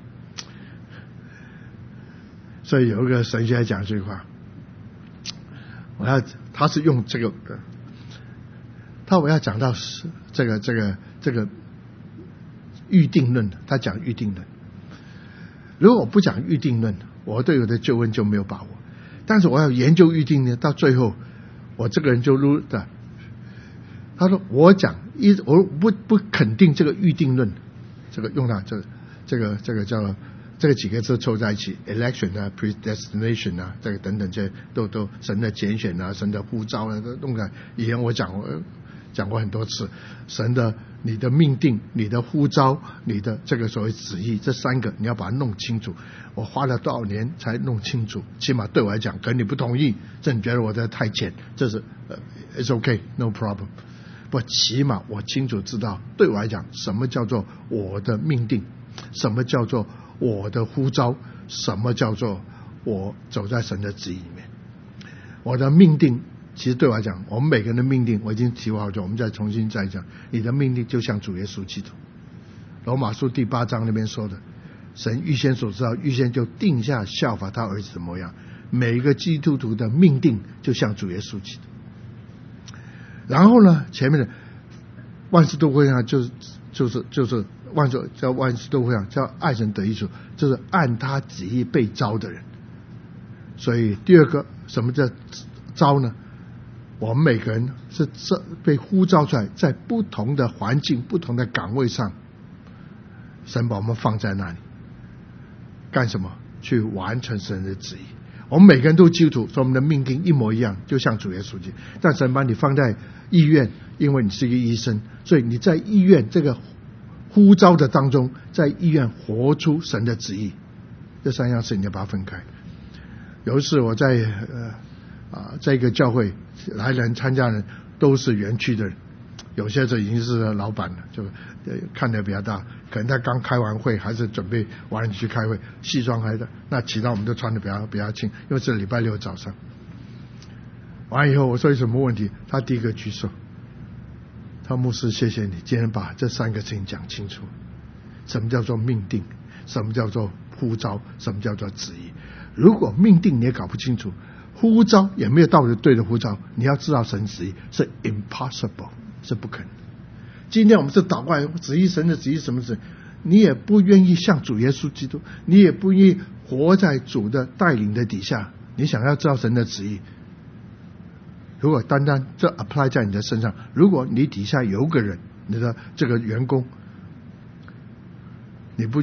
所以有一个神学家讲这句话，我要他是用这个，他我要讲到这个这个这个预定论的，他讲预定论。如果我不讲预定论，我对我的救恩就没有把握。但是我要研究预定呢，到最后我这个人就รู้的。他说我讲一我不不肯定这个预定论，这个用到这个这个这个叫这个几个字凑在一起 ，election 啊 ，predestination 啊，这个等等这些都都神的拣选啊，神的呼召啊，都弄在以前我讲过讲过很多次，神的你的命定、你的呼召、你的这个所谓旨意，这三个你要把它弄清楚。我花了多少年才弄清楚？起码对我来讲，可能你不同意，这你觉得我这太浅，这是呃 ，it's okay, no problem。不，起码我清楚知道，对我来讲，什么叫做我的命定，什么叫做我的呼召，什么叫做我走在神的旨意里面。我的命定，其实对我来讲，我们每个人的命定，我已经提过好久，我们再重新再讲。你的命定就像主耶稣基督，罗马书第八章那边说的，神预先所知道，预先就定下效法他儿子的模样。每一个基督徒的命定就像主耶稣基督。然后呢，前面的万事都会上就是就是就是万事叫万事都会上叫爱神得益处，就是按他旨意被招的人。所以第二个什么叫招呢？我们每个人是被呼召出来，在不同的环境、不同的岗位上，神把我们放在那里，干什么？去完成神的旨意。我们每个人都基督徒，所以我们的命定一模一样，就像主耶稣基督。但神把你放在医院，因为你是一个医生，所以你在医院这个呼召的当中，在医院活出神的旨意。这三样事你要把它分开。有一次我在呃啊在一个教会来人参加人都是园区的人，有些就已经是老板了，就看得比较大，可能他刚开完会还是准备晚上去开会，西装还的，那其他我们都穿得比较比较轻，因为是礼拜六早上。完了以后我说有什么问题，他第一个举手，他牧师谢谢你今天把这三个事情讲清楚，什么叫做命定，什么叫做呼召，什么叫做旨意。如果命定你也搞不清楚，呼召也没有到底对的呼召，你要知道神旨意是 impossible， 是不可能。今天我们是祷告旨意，神的旨意什么旨，你也不愿意像主耶稣基督，你也不愿意活在主的带领的底下，你想要知道神的旨意，如果单单这 apply 在你的身上，如果你底下有个人，你的这个员工，你不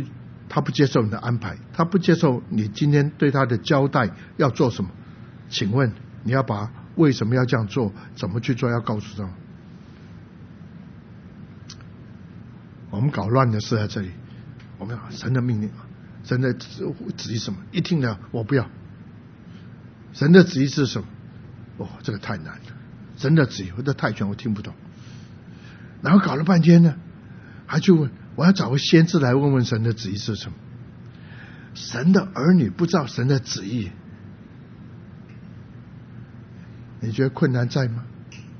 他不接受你的安排，他不接受你今天对他的交代要做什么，请问你要把为什么要这样做，怎么去做要告诉他。我们搞乱的是在这里，我们要神的命令，神的旨意什么，一听了我不要。神的旨意是什么？哦，这个太难了。神的旨意这太玄我听不懂。然后搞了半天呢，还去问我要找个先知来问问神的旨意是什么。神的儿女不知道神的旨意，你觉得困难在吗？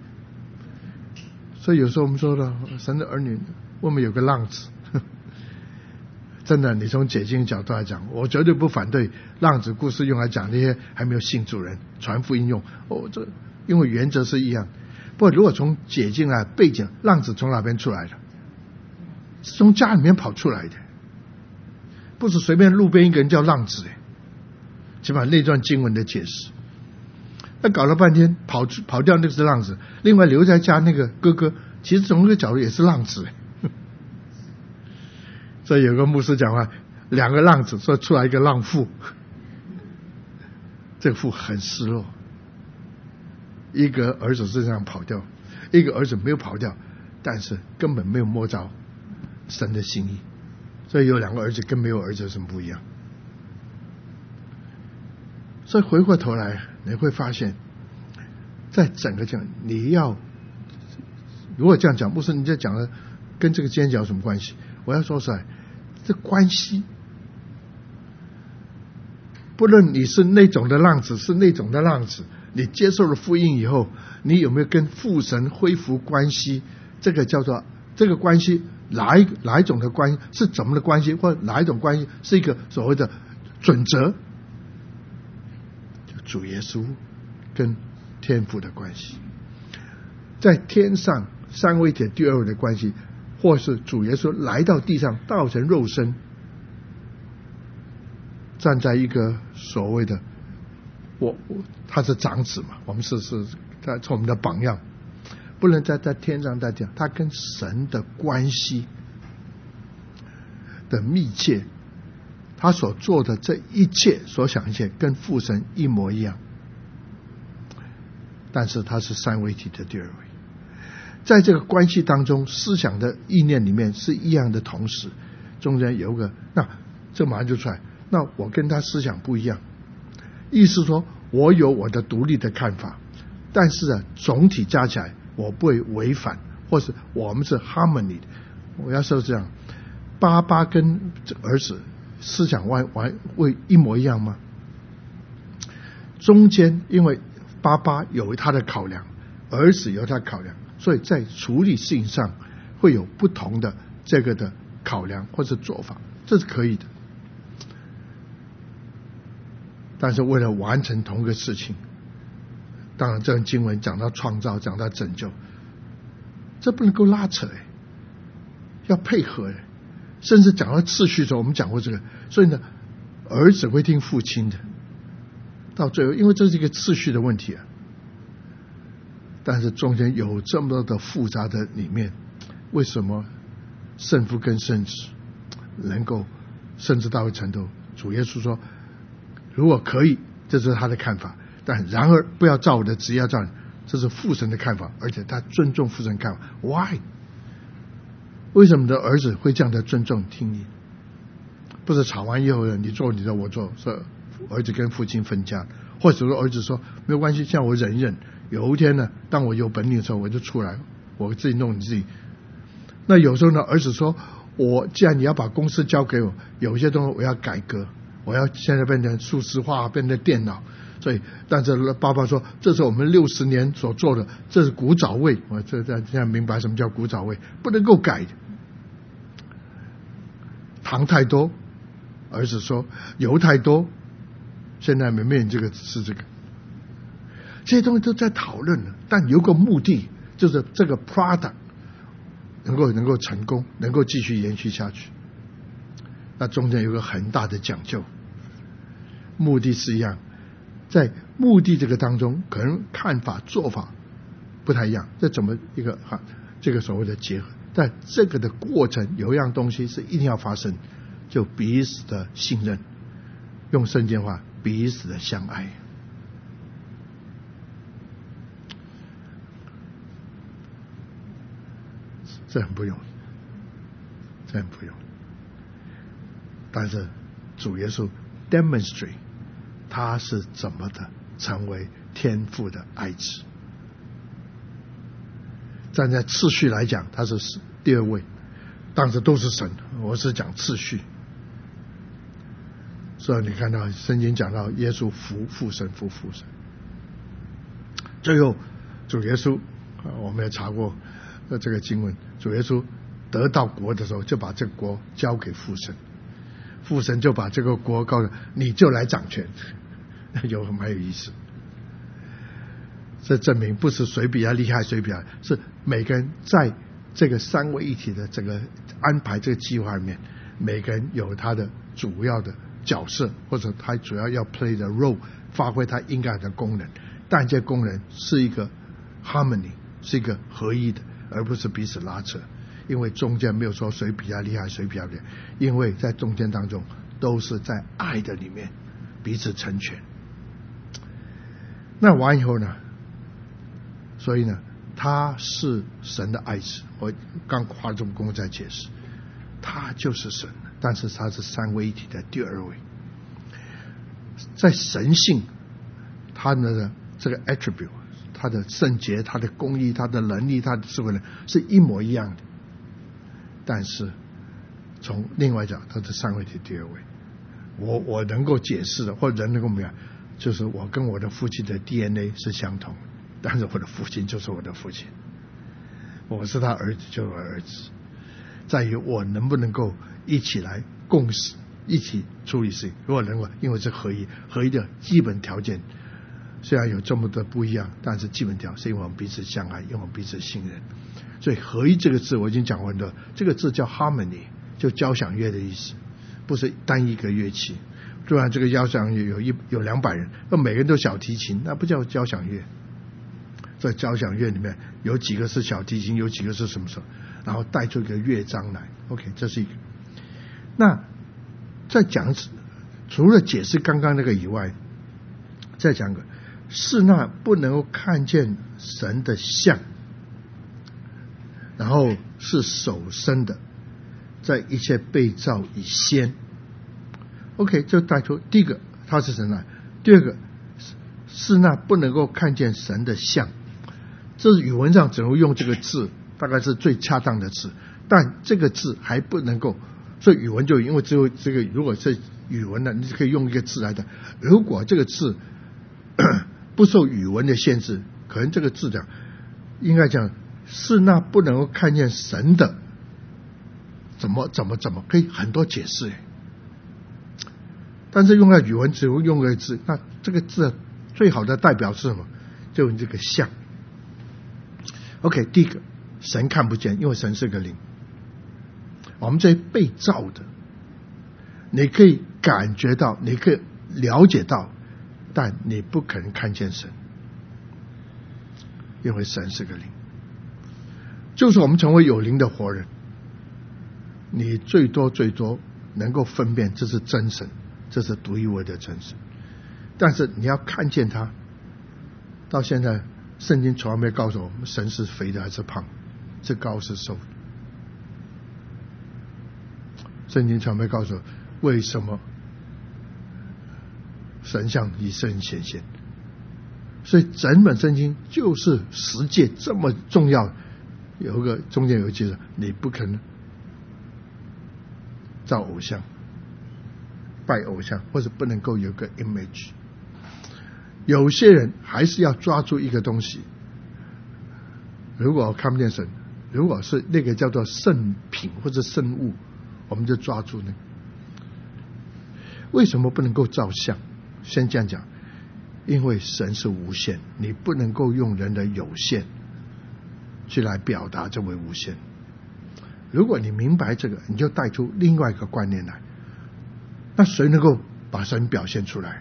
所以有时候我们说了，神的儿女我们有个浪子，真的，你从解经角度来讲，我绝对不反对浪子故事用来讲那些还没有信主人传福音用。哦，这因为原则是一样。不过如果从解经来背景，浪子从哪边出来的？是从家里面跑出来的，不是随便路边一个人叫浪子。起码那段经文的解释，那搞了半天跑出跑掉那个是浪子，另外留在家那个哥哥，其实从一个角度也是浪子。所以有个牧师讲话，两个浪子说出来一个浪父，这个父很失落。一个儿子是这样跑掉，一个儿子没有跑掉，但是根本没有摸着神的心意。所以有两个儿子跟没有儿子有什么不一样？所以回过头来你会发现，在整个讲你要如果这样讲，牧师你这讲的跟这个今天讲有什么关系？我要说出来，这关系不论你是那种的浪子是那种的浪子，你接受了福音以后，你有没有跟父神恢复关系？这个叫做这个关系哪一哪一种的关系是怎么的关系，或者哪一种关系是一个所谓的准则？就主耶稣跟天父的关系，在天上三位一体第二位的关系，或是主耶稣来到地上道成肉身，站在一个所谓的我我他是长子嘛，我们是是他从我们的榜样，不能在在天上在地上，他跟神的关系的密切，他所做的这一切所想一切跟父神一模一样，但是他是三位一体的第二位，在这个关系当中思想的意念里面是一样的，同时中间有个那这马上就出来，那我跟他思想不一样，意思说我有我的独立的看法，但是啊总体加起来我不会违反，或是我们是 harmony。 我要说这样，爸爸跟儿子思想完完会一模一样吗？中间因为爸爸有他的考量，儿子有他的考量，所以在处理事情上会有不同的这个的考量或者做法，这是可以的。但是为了完成同一个事情，当然这个经文讲到创造，讲到拯救，这不能够拉扯，要配合，甚至讲到次序的时候我们讲过这个，所以呢儿子会听父亲的，到最后因为这是一个次序的问题啊。但是中间有这么多的复杂的里面，为什么圣父跟圣子能够甚至到一个程度，主耶稣说如果可以，这是他的看法，但然而不要照我的旨意，要照你，这是父神的看法，而且他尊重父神的看法。 Why？ 为什么你的儿子会这样的尊重听你？不是吵完以后你做你的我做，说儿子跟父亲分家，或者说儿子说没有关系，像我忍一忍，有一天呢当我有本领的时候我就出来，我自己弄你自己。那有时候呢儿子说我既然你要把公司交给我，有一些东西我要改革，我要现在变成数字化，变成电脑，所以但是爸爸说这是我们六十年所做的，这是古早味，我这现在明白什么叫古早味，不能够改的。糖太多，儿子说油太多，现在没没这个是这个，这些东西都在讨论了，但有个目的，就是这个 product 能够能够成功，能够继续延续下去。那中间有个很大的讲究，目的是一样，在目的这个当中可能看法做法不太一样，这怎么一个这个所谓的结合，但这个的过程有一样东西是一定要发生， 就彼此的信任，用圣经话，彼此的相爱。这很不容易，这很不容易。但是主耶稣 demonstrate 他是怎么的成为天父的爱子。站在次序来讲，他是第二位，当时都是神，我是讲次序。所以你看到圣经讲到耶稣服父神，服父神。最后主耶稣，我们也查过这个经文，主耶稣得到国的时候，就把这个国交给父神，父神就把这个国告诉你，就来掌权，有蛮有意思。这证明不是谁比较厉害谁比较，是每个人在这个三位一体的这个安排这个计划里面，每个人有他的主要的角色，或者他主要要 play 的 role， 发挥他应该的功能，但这功能是一个 harmony， 是一个合一的，而不是彼此拉扯。因为中间没有说谁比较厉害谁比较厉害，因为在中间当中都是在爱的里面彼此成全。那完以后呢，所以呢他是神的爱子，我刚花这么功夫在解释，他就是神，但是他是三位一体的第二位。在神性他的这个 attribute， 他的圣洁，他的公义，他的能力，他的智慧呢是一模一样的，但是从另外讲他是三位一体第二位。我我能够解释的，或者人能够明白，就是我跟我的父亲的 D N A 是相同，但是我的父亲就是我的父亲，我是他儿子就是我儿子，在于我能不能够一起来共识，一起处理事情。如果能够，因为是合一，合一的基本条件虽然有这么的不一样，但是基本条是因为我们彼此相爱，因为我们彼此信任。所以合一这个字我已经讲过很多，这个字叫 harmony， 就交响乐的意思，不是单一个乐器。虽然这个交响乐有一有两百人，那每个人都小提琴，那不叫交响乐。在交响乐里面有几个是小提琴，有几个是什么什么，然后带出一个乐章来。 OK， 这是一个。那再讲除了解释刚刚那个以外，再讲个是那不能够看见神的像，然后是首生的，在一切被造以先。 OK， 就带出第一个他是神来，第二个是那不能够看见神的像。这是语文上只能用这个字，大概是最恰当的字，但这个字还不能够，所以语文就因为只有这个，如果是语文呢，你可以用一个字来的。如果这个字不受语文的限制，可能这个字讲应该讲是那不能够看见神的，怎么怎么怎么可以很多解释。但是用在语文只用用个字，那这个字最好的代表是什么？就用这个像。OK， 第一个神看不见，因为神是个灵。我们这些被造的，你可以感觉到，你可以了解到，但你不可能看见神，因为神是个灵。就是我们成为有灵的活人，你最多最多能够分辨这是真神，这是独一无二的真神。但是你要看见他，到现在圣经从来没告诉我们神是肥的还是胖，是高是瘦。圣经从来没告诉我为什么神向以色列显现。所以整本圣经就是十诫这么重要，有一个中间有一句，你不可能造偶像拜偶像，或者不能够有个 image。 有些人还是要抓住一个东西，如果看不见神，如果是那个叫做圣品或者圣物，我们就抓住那个。为什么不能够造像？先这样讲，因为神是无限，你不能够用人的有限去来表达这位无限。如果你明白这个，你就带出另外一个观念来，那谁能够把神表现出来？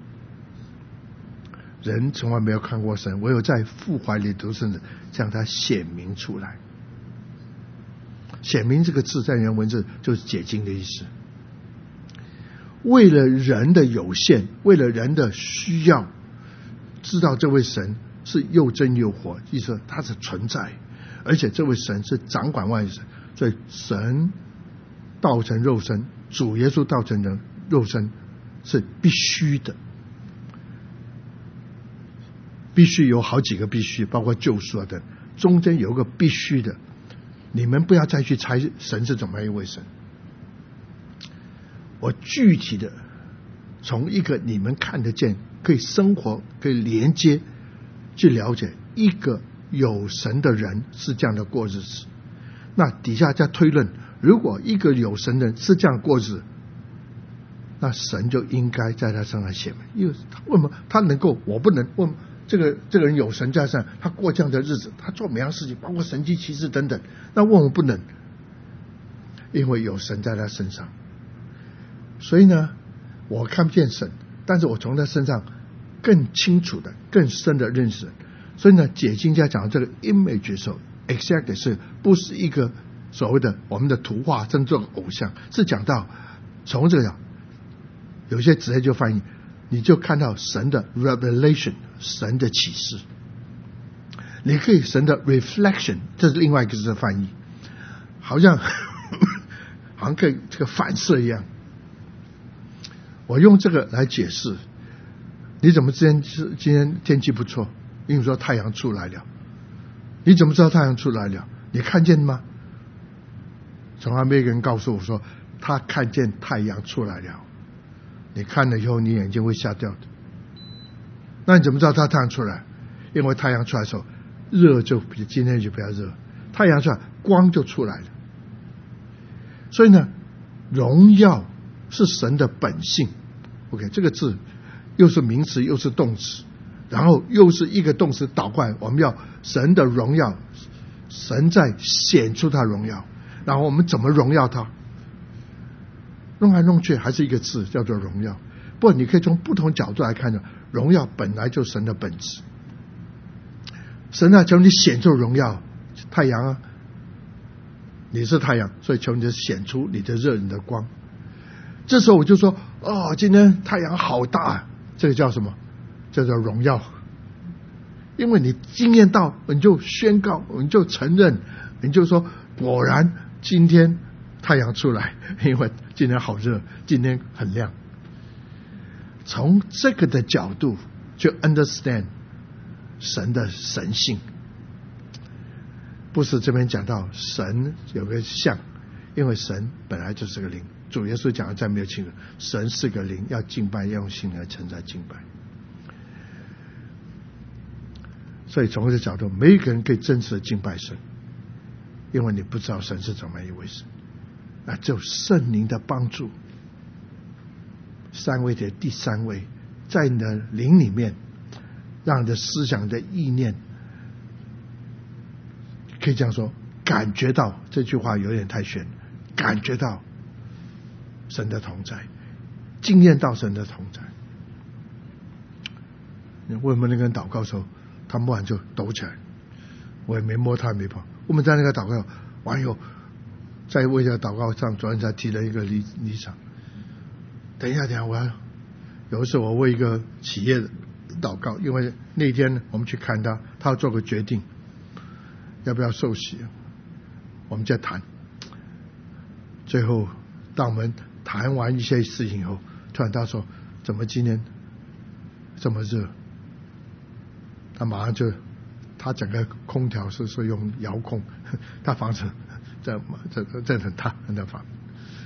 人从来没有看过神，唯有在父怀里独生子将他显明出来。显明这个字在原文字就是解经的意思， 为了人的有限，为了人的需要，知道这位神是又真又活，意思他是存在，而且这位神是掌管万神，所以神道成肉身，主耶稣道成人肉身是必须的，必须有好几个必须，包括救赎的，中间有一个必须的，你们不要再去猜神是怎么一位神。我具体的从一个你们看得见、可以生活、可以连接去了解一个有神的人是这样的过日子。那底下再推论，如果一个有神的人是这样过日子，那神就应该在他身上显明。因为为什么他能够，我不能？为什么这个这个人有神在上，他过这样的日子，他做每样事情，包括神迹奇事等等，那为什么不能？因为有神在他身上。所以呢，我看不见神，但是我从他身上更清楚的、更深的认识。所以呢，解经家讲这个 image 的时候 ，exactly 是不是一个所谓的我们的图画，真正偶像，是讲到从这个讲，有些直接就翻译，你就看到神的 revelation， 神的启示。你可以神的 reflection， 这是另外一个字的翻译，好像好像可以这个反射一样。我用这个来解释，你怎么今天今天天气不错？因为说太阳出来了，你怎么知道太阳出来了？你看见吗？从来没有一个人告诉我说他看见太阳出来了。你看了以后，你眼睛会瞎掉的。那你怎么知道他太阳出来？因为太阳出来的时候，热就比今天就比较热，太阳出来，光就出来了。所以呢，荣耀是神的本性。OK， 这个字又是名词又是动词，然后又是一个动词倒过来，我们要神的荣耀，神在显出他荣耀，然后我们怎么荣耀他？弄来弄去还是一个字叫做荣耀。不过你可以从不同角度来看呢，荣耀本来就是神的本质。神啊，求你显出荣耀，太阳啊，你是太阳，所以求你显出你的热，你的光。这时候我就说，哦，今天太阳好大，这个叫什么？这叫荣耀。因为你经验到，你就宣告，你就承认，你就说，果然今天太阳出来，因为今天好热，今天很亮。从这个的角度去 understand 神的神性，不是这边讲到神有个像，因为神本来就是个灵。主耶稣讲的再没有清楚，神是个灵，要敬拜要用心来承载敬拜。所以从这个角度，没有一个人可以真实的敬拜神，因为你不知道神是怎么一回事。那只有圣灵的帮助，三位的第三位，在你的灵里面，让你的思想的意念，可以这样说，感觉到，这句话有点太玄，感觉到神的同在，经验到神的同在。为什么那个人祷告的时候，他摸完就抖起来？我也没摸他，也没碰。我们在那个祷告完以后，在为这个祷告上，昨天才提了一个离离场。等一下，等一下，我要有一次我为一个企业祷告，因为那天我们去看他，他要做个决定，要不要受洗，我们在谈。最后，当我们谈完一些事情以后，突然他说：“怎么今天这么热？”他马上就，他整个空调是是用遥控，他房子在这这很大很大房，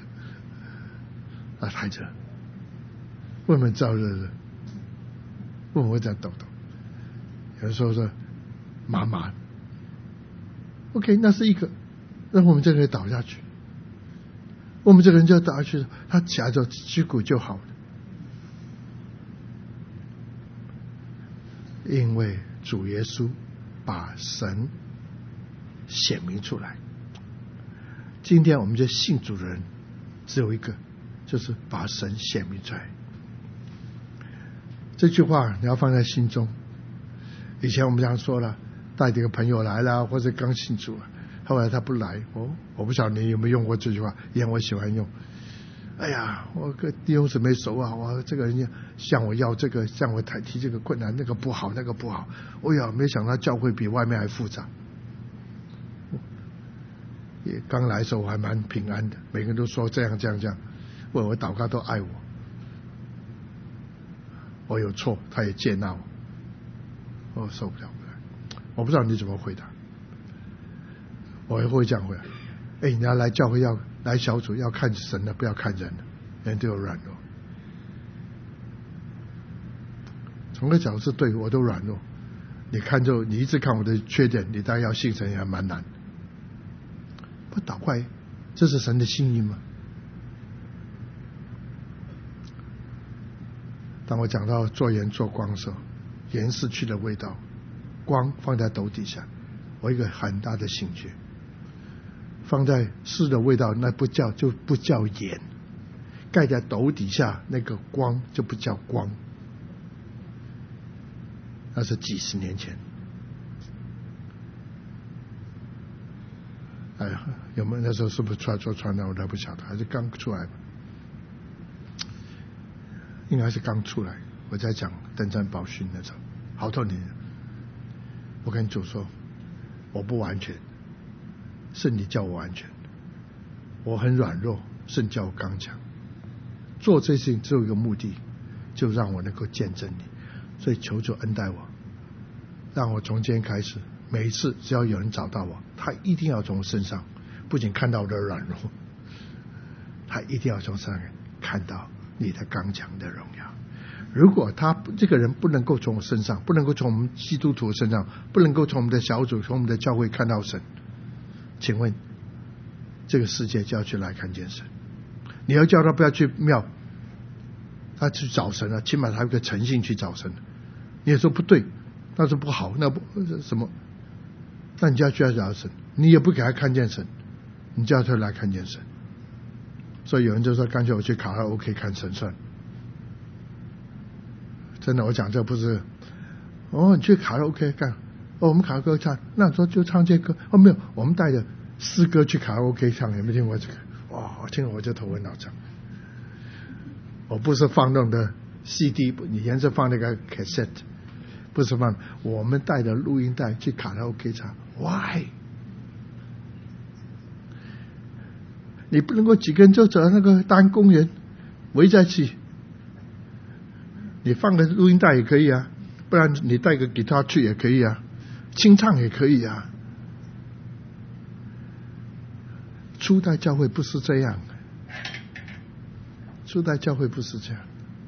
啊太热，为什么燥热热？为什么会这样抖抖？有的时候说麻麻 ，OK， 那是一个，让我们这个人倒下去，我们这个人就倒下去，他起来之后筋骨就好了。因为主耶稣把神显明出来。今天我们这信主的人只有一个，就是把神显明出来。这句话你要放在心中。以前我们常说了，带几个朋友来了，或者刚信主了，后来他不来，哦，我不晓得你有没有用过这句话，因为我喜欢用。 哎呀，我跟弟兄姊妹熟啊，我这个人向我要这个，向我提提这个困难，那个不好，那个不好。哎呀，没想到教会比外面还复杂。也刚来的时候我还蛮平安的，每个人都说这样这样这样，为我祷告都爱我，我有错他也接纳我，我受不了。我不知道你怎么回答，我也会这样回答。哎，你要来教会要来小组要看神的，不要看人的，人都有软弱。从个角度是对我都软弱，你看就你一直看我的缺点，你当然要信神也蛮难。不倒怪，这是神的心意吗？当我讲到做盐做光的时候，盐失去了味道，光放在斗底下，我一个很大的醒觉。放在湿的味道，那不叫就不叫盐；盖在斗底下那个光就不叫光。那是几十年前。哎呀，有没有那时候是不是出来做传道？我都不晓得，还是刚出来吧？应该是刚出来。我在讲登山宝训那时候，好多年。我跟主说，我不完全。是你叫我完全，我很软弱，是你叫我刚强。做这些事情只有一个目的，就让我能够见证你。所以求主恩待我，让我从今天开始，每一次只要有人找到我，他一定要从我身上不仅看到我的软弱，他一定要从身上看到你的刚强的荣耀。如果他这个人不能够从我身上，不能够从我们基督徒身上，不能够从我们的小组，从我们的教会看到神，请问这个世界就要去来看见神。你要叫他不要去庙，他去找神了，起码他有个诚信去找神。你也说不对，那是不好，那不什么，那你就要去找神，你也不给他看见神，你就要他来看见神。所以有人就说，干脆我去卡拉 OK 看神算。真的，我讲这不是哦，你去卡拉 OK 干。哦，我们卡拉 OK 唱，那时候就唱这歌。哦，没有，我们带着诗歌去卡拉 OK 唱，有没有听过这个？哇，我听了我就头昏脑胀。我不是放那种的 C D， 以前是放那个 cassette， 不是放，我们带着录音带去卡拉 OK 唱。Why？ 你不能够几个人就走到那个大安公园围在一起，你放个录音带也可以啊，不然你带个吉他去也可以啊。清唱也可以啊。初代教会不是这样，初代教会不是这样，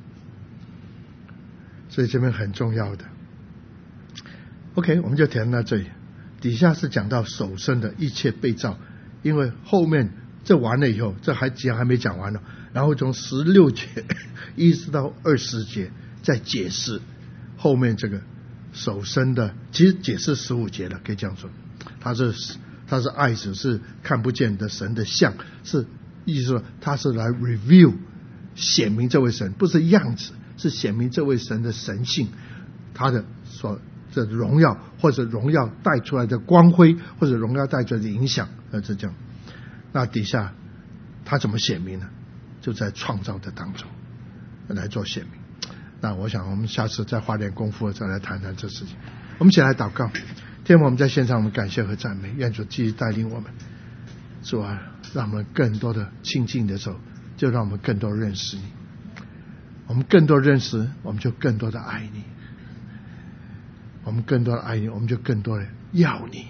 所以这边很重要的。OK， 我们就谈到这里。底下是讲到首生的一切被造，因为后面这完了以后，这还讲还没讲完呢。然后从十六节一直到二十节，再解释后面这个。首生的，其实解释十五节了，可以这样说，他是他是爱子，是看不见的神的像，是意思说他是来 review 显明这位神，不是样子，是显明这位神的神性，他的所的荣耀，或者荣耀带出来的光辉，或者荣耀带出来的影响，呃，是这样。那底下他怎么显明呢？就在创造的当中来做显明。那我想我们下次再花点功夫再来谈谈这事情。我们一起来祷告。天父，我们在现场我们感谢和赞美，愿主继续带领我们。主啊，让我们更多的亲近的时候，就让我们更多认识你。我们更多认识，我们就更多的爱你。我们更多的爱你，我们就更多的要你。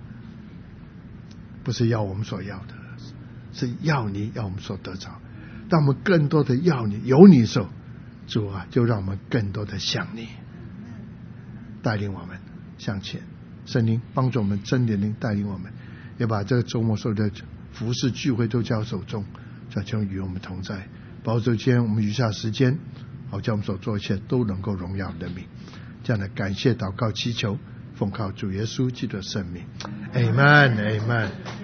不是要我们所要的，是要你要我们所得着。当我们更多的要你，有你的时候，主啊，就让我们更多的想你，带领我们向前。圣灵帮助我们，真理灵带领我们，也把这个周末所有的服事聚会都交手中，叫求与我们同在，保守今天我们余下时间，好叫我们所做一切都能够荣耀的名。这样的感谢祷告祈求，奉靠主耶稣基督的圣名 ，Amen，Amen。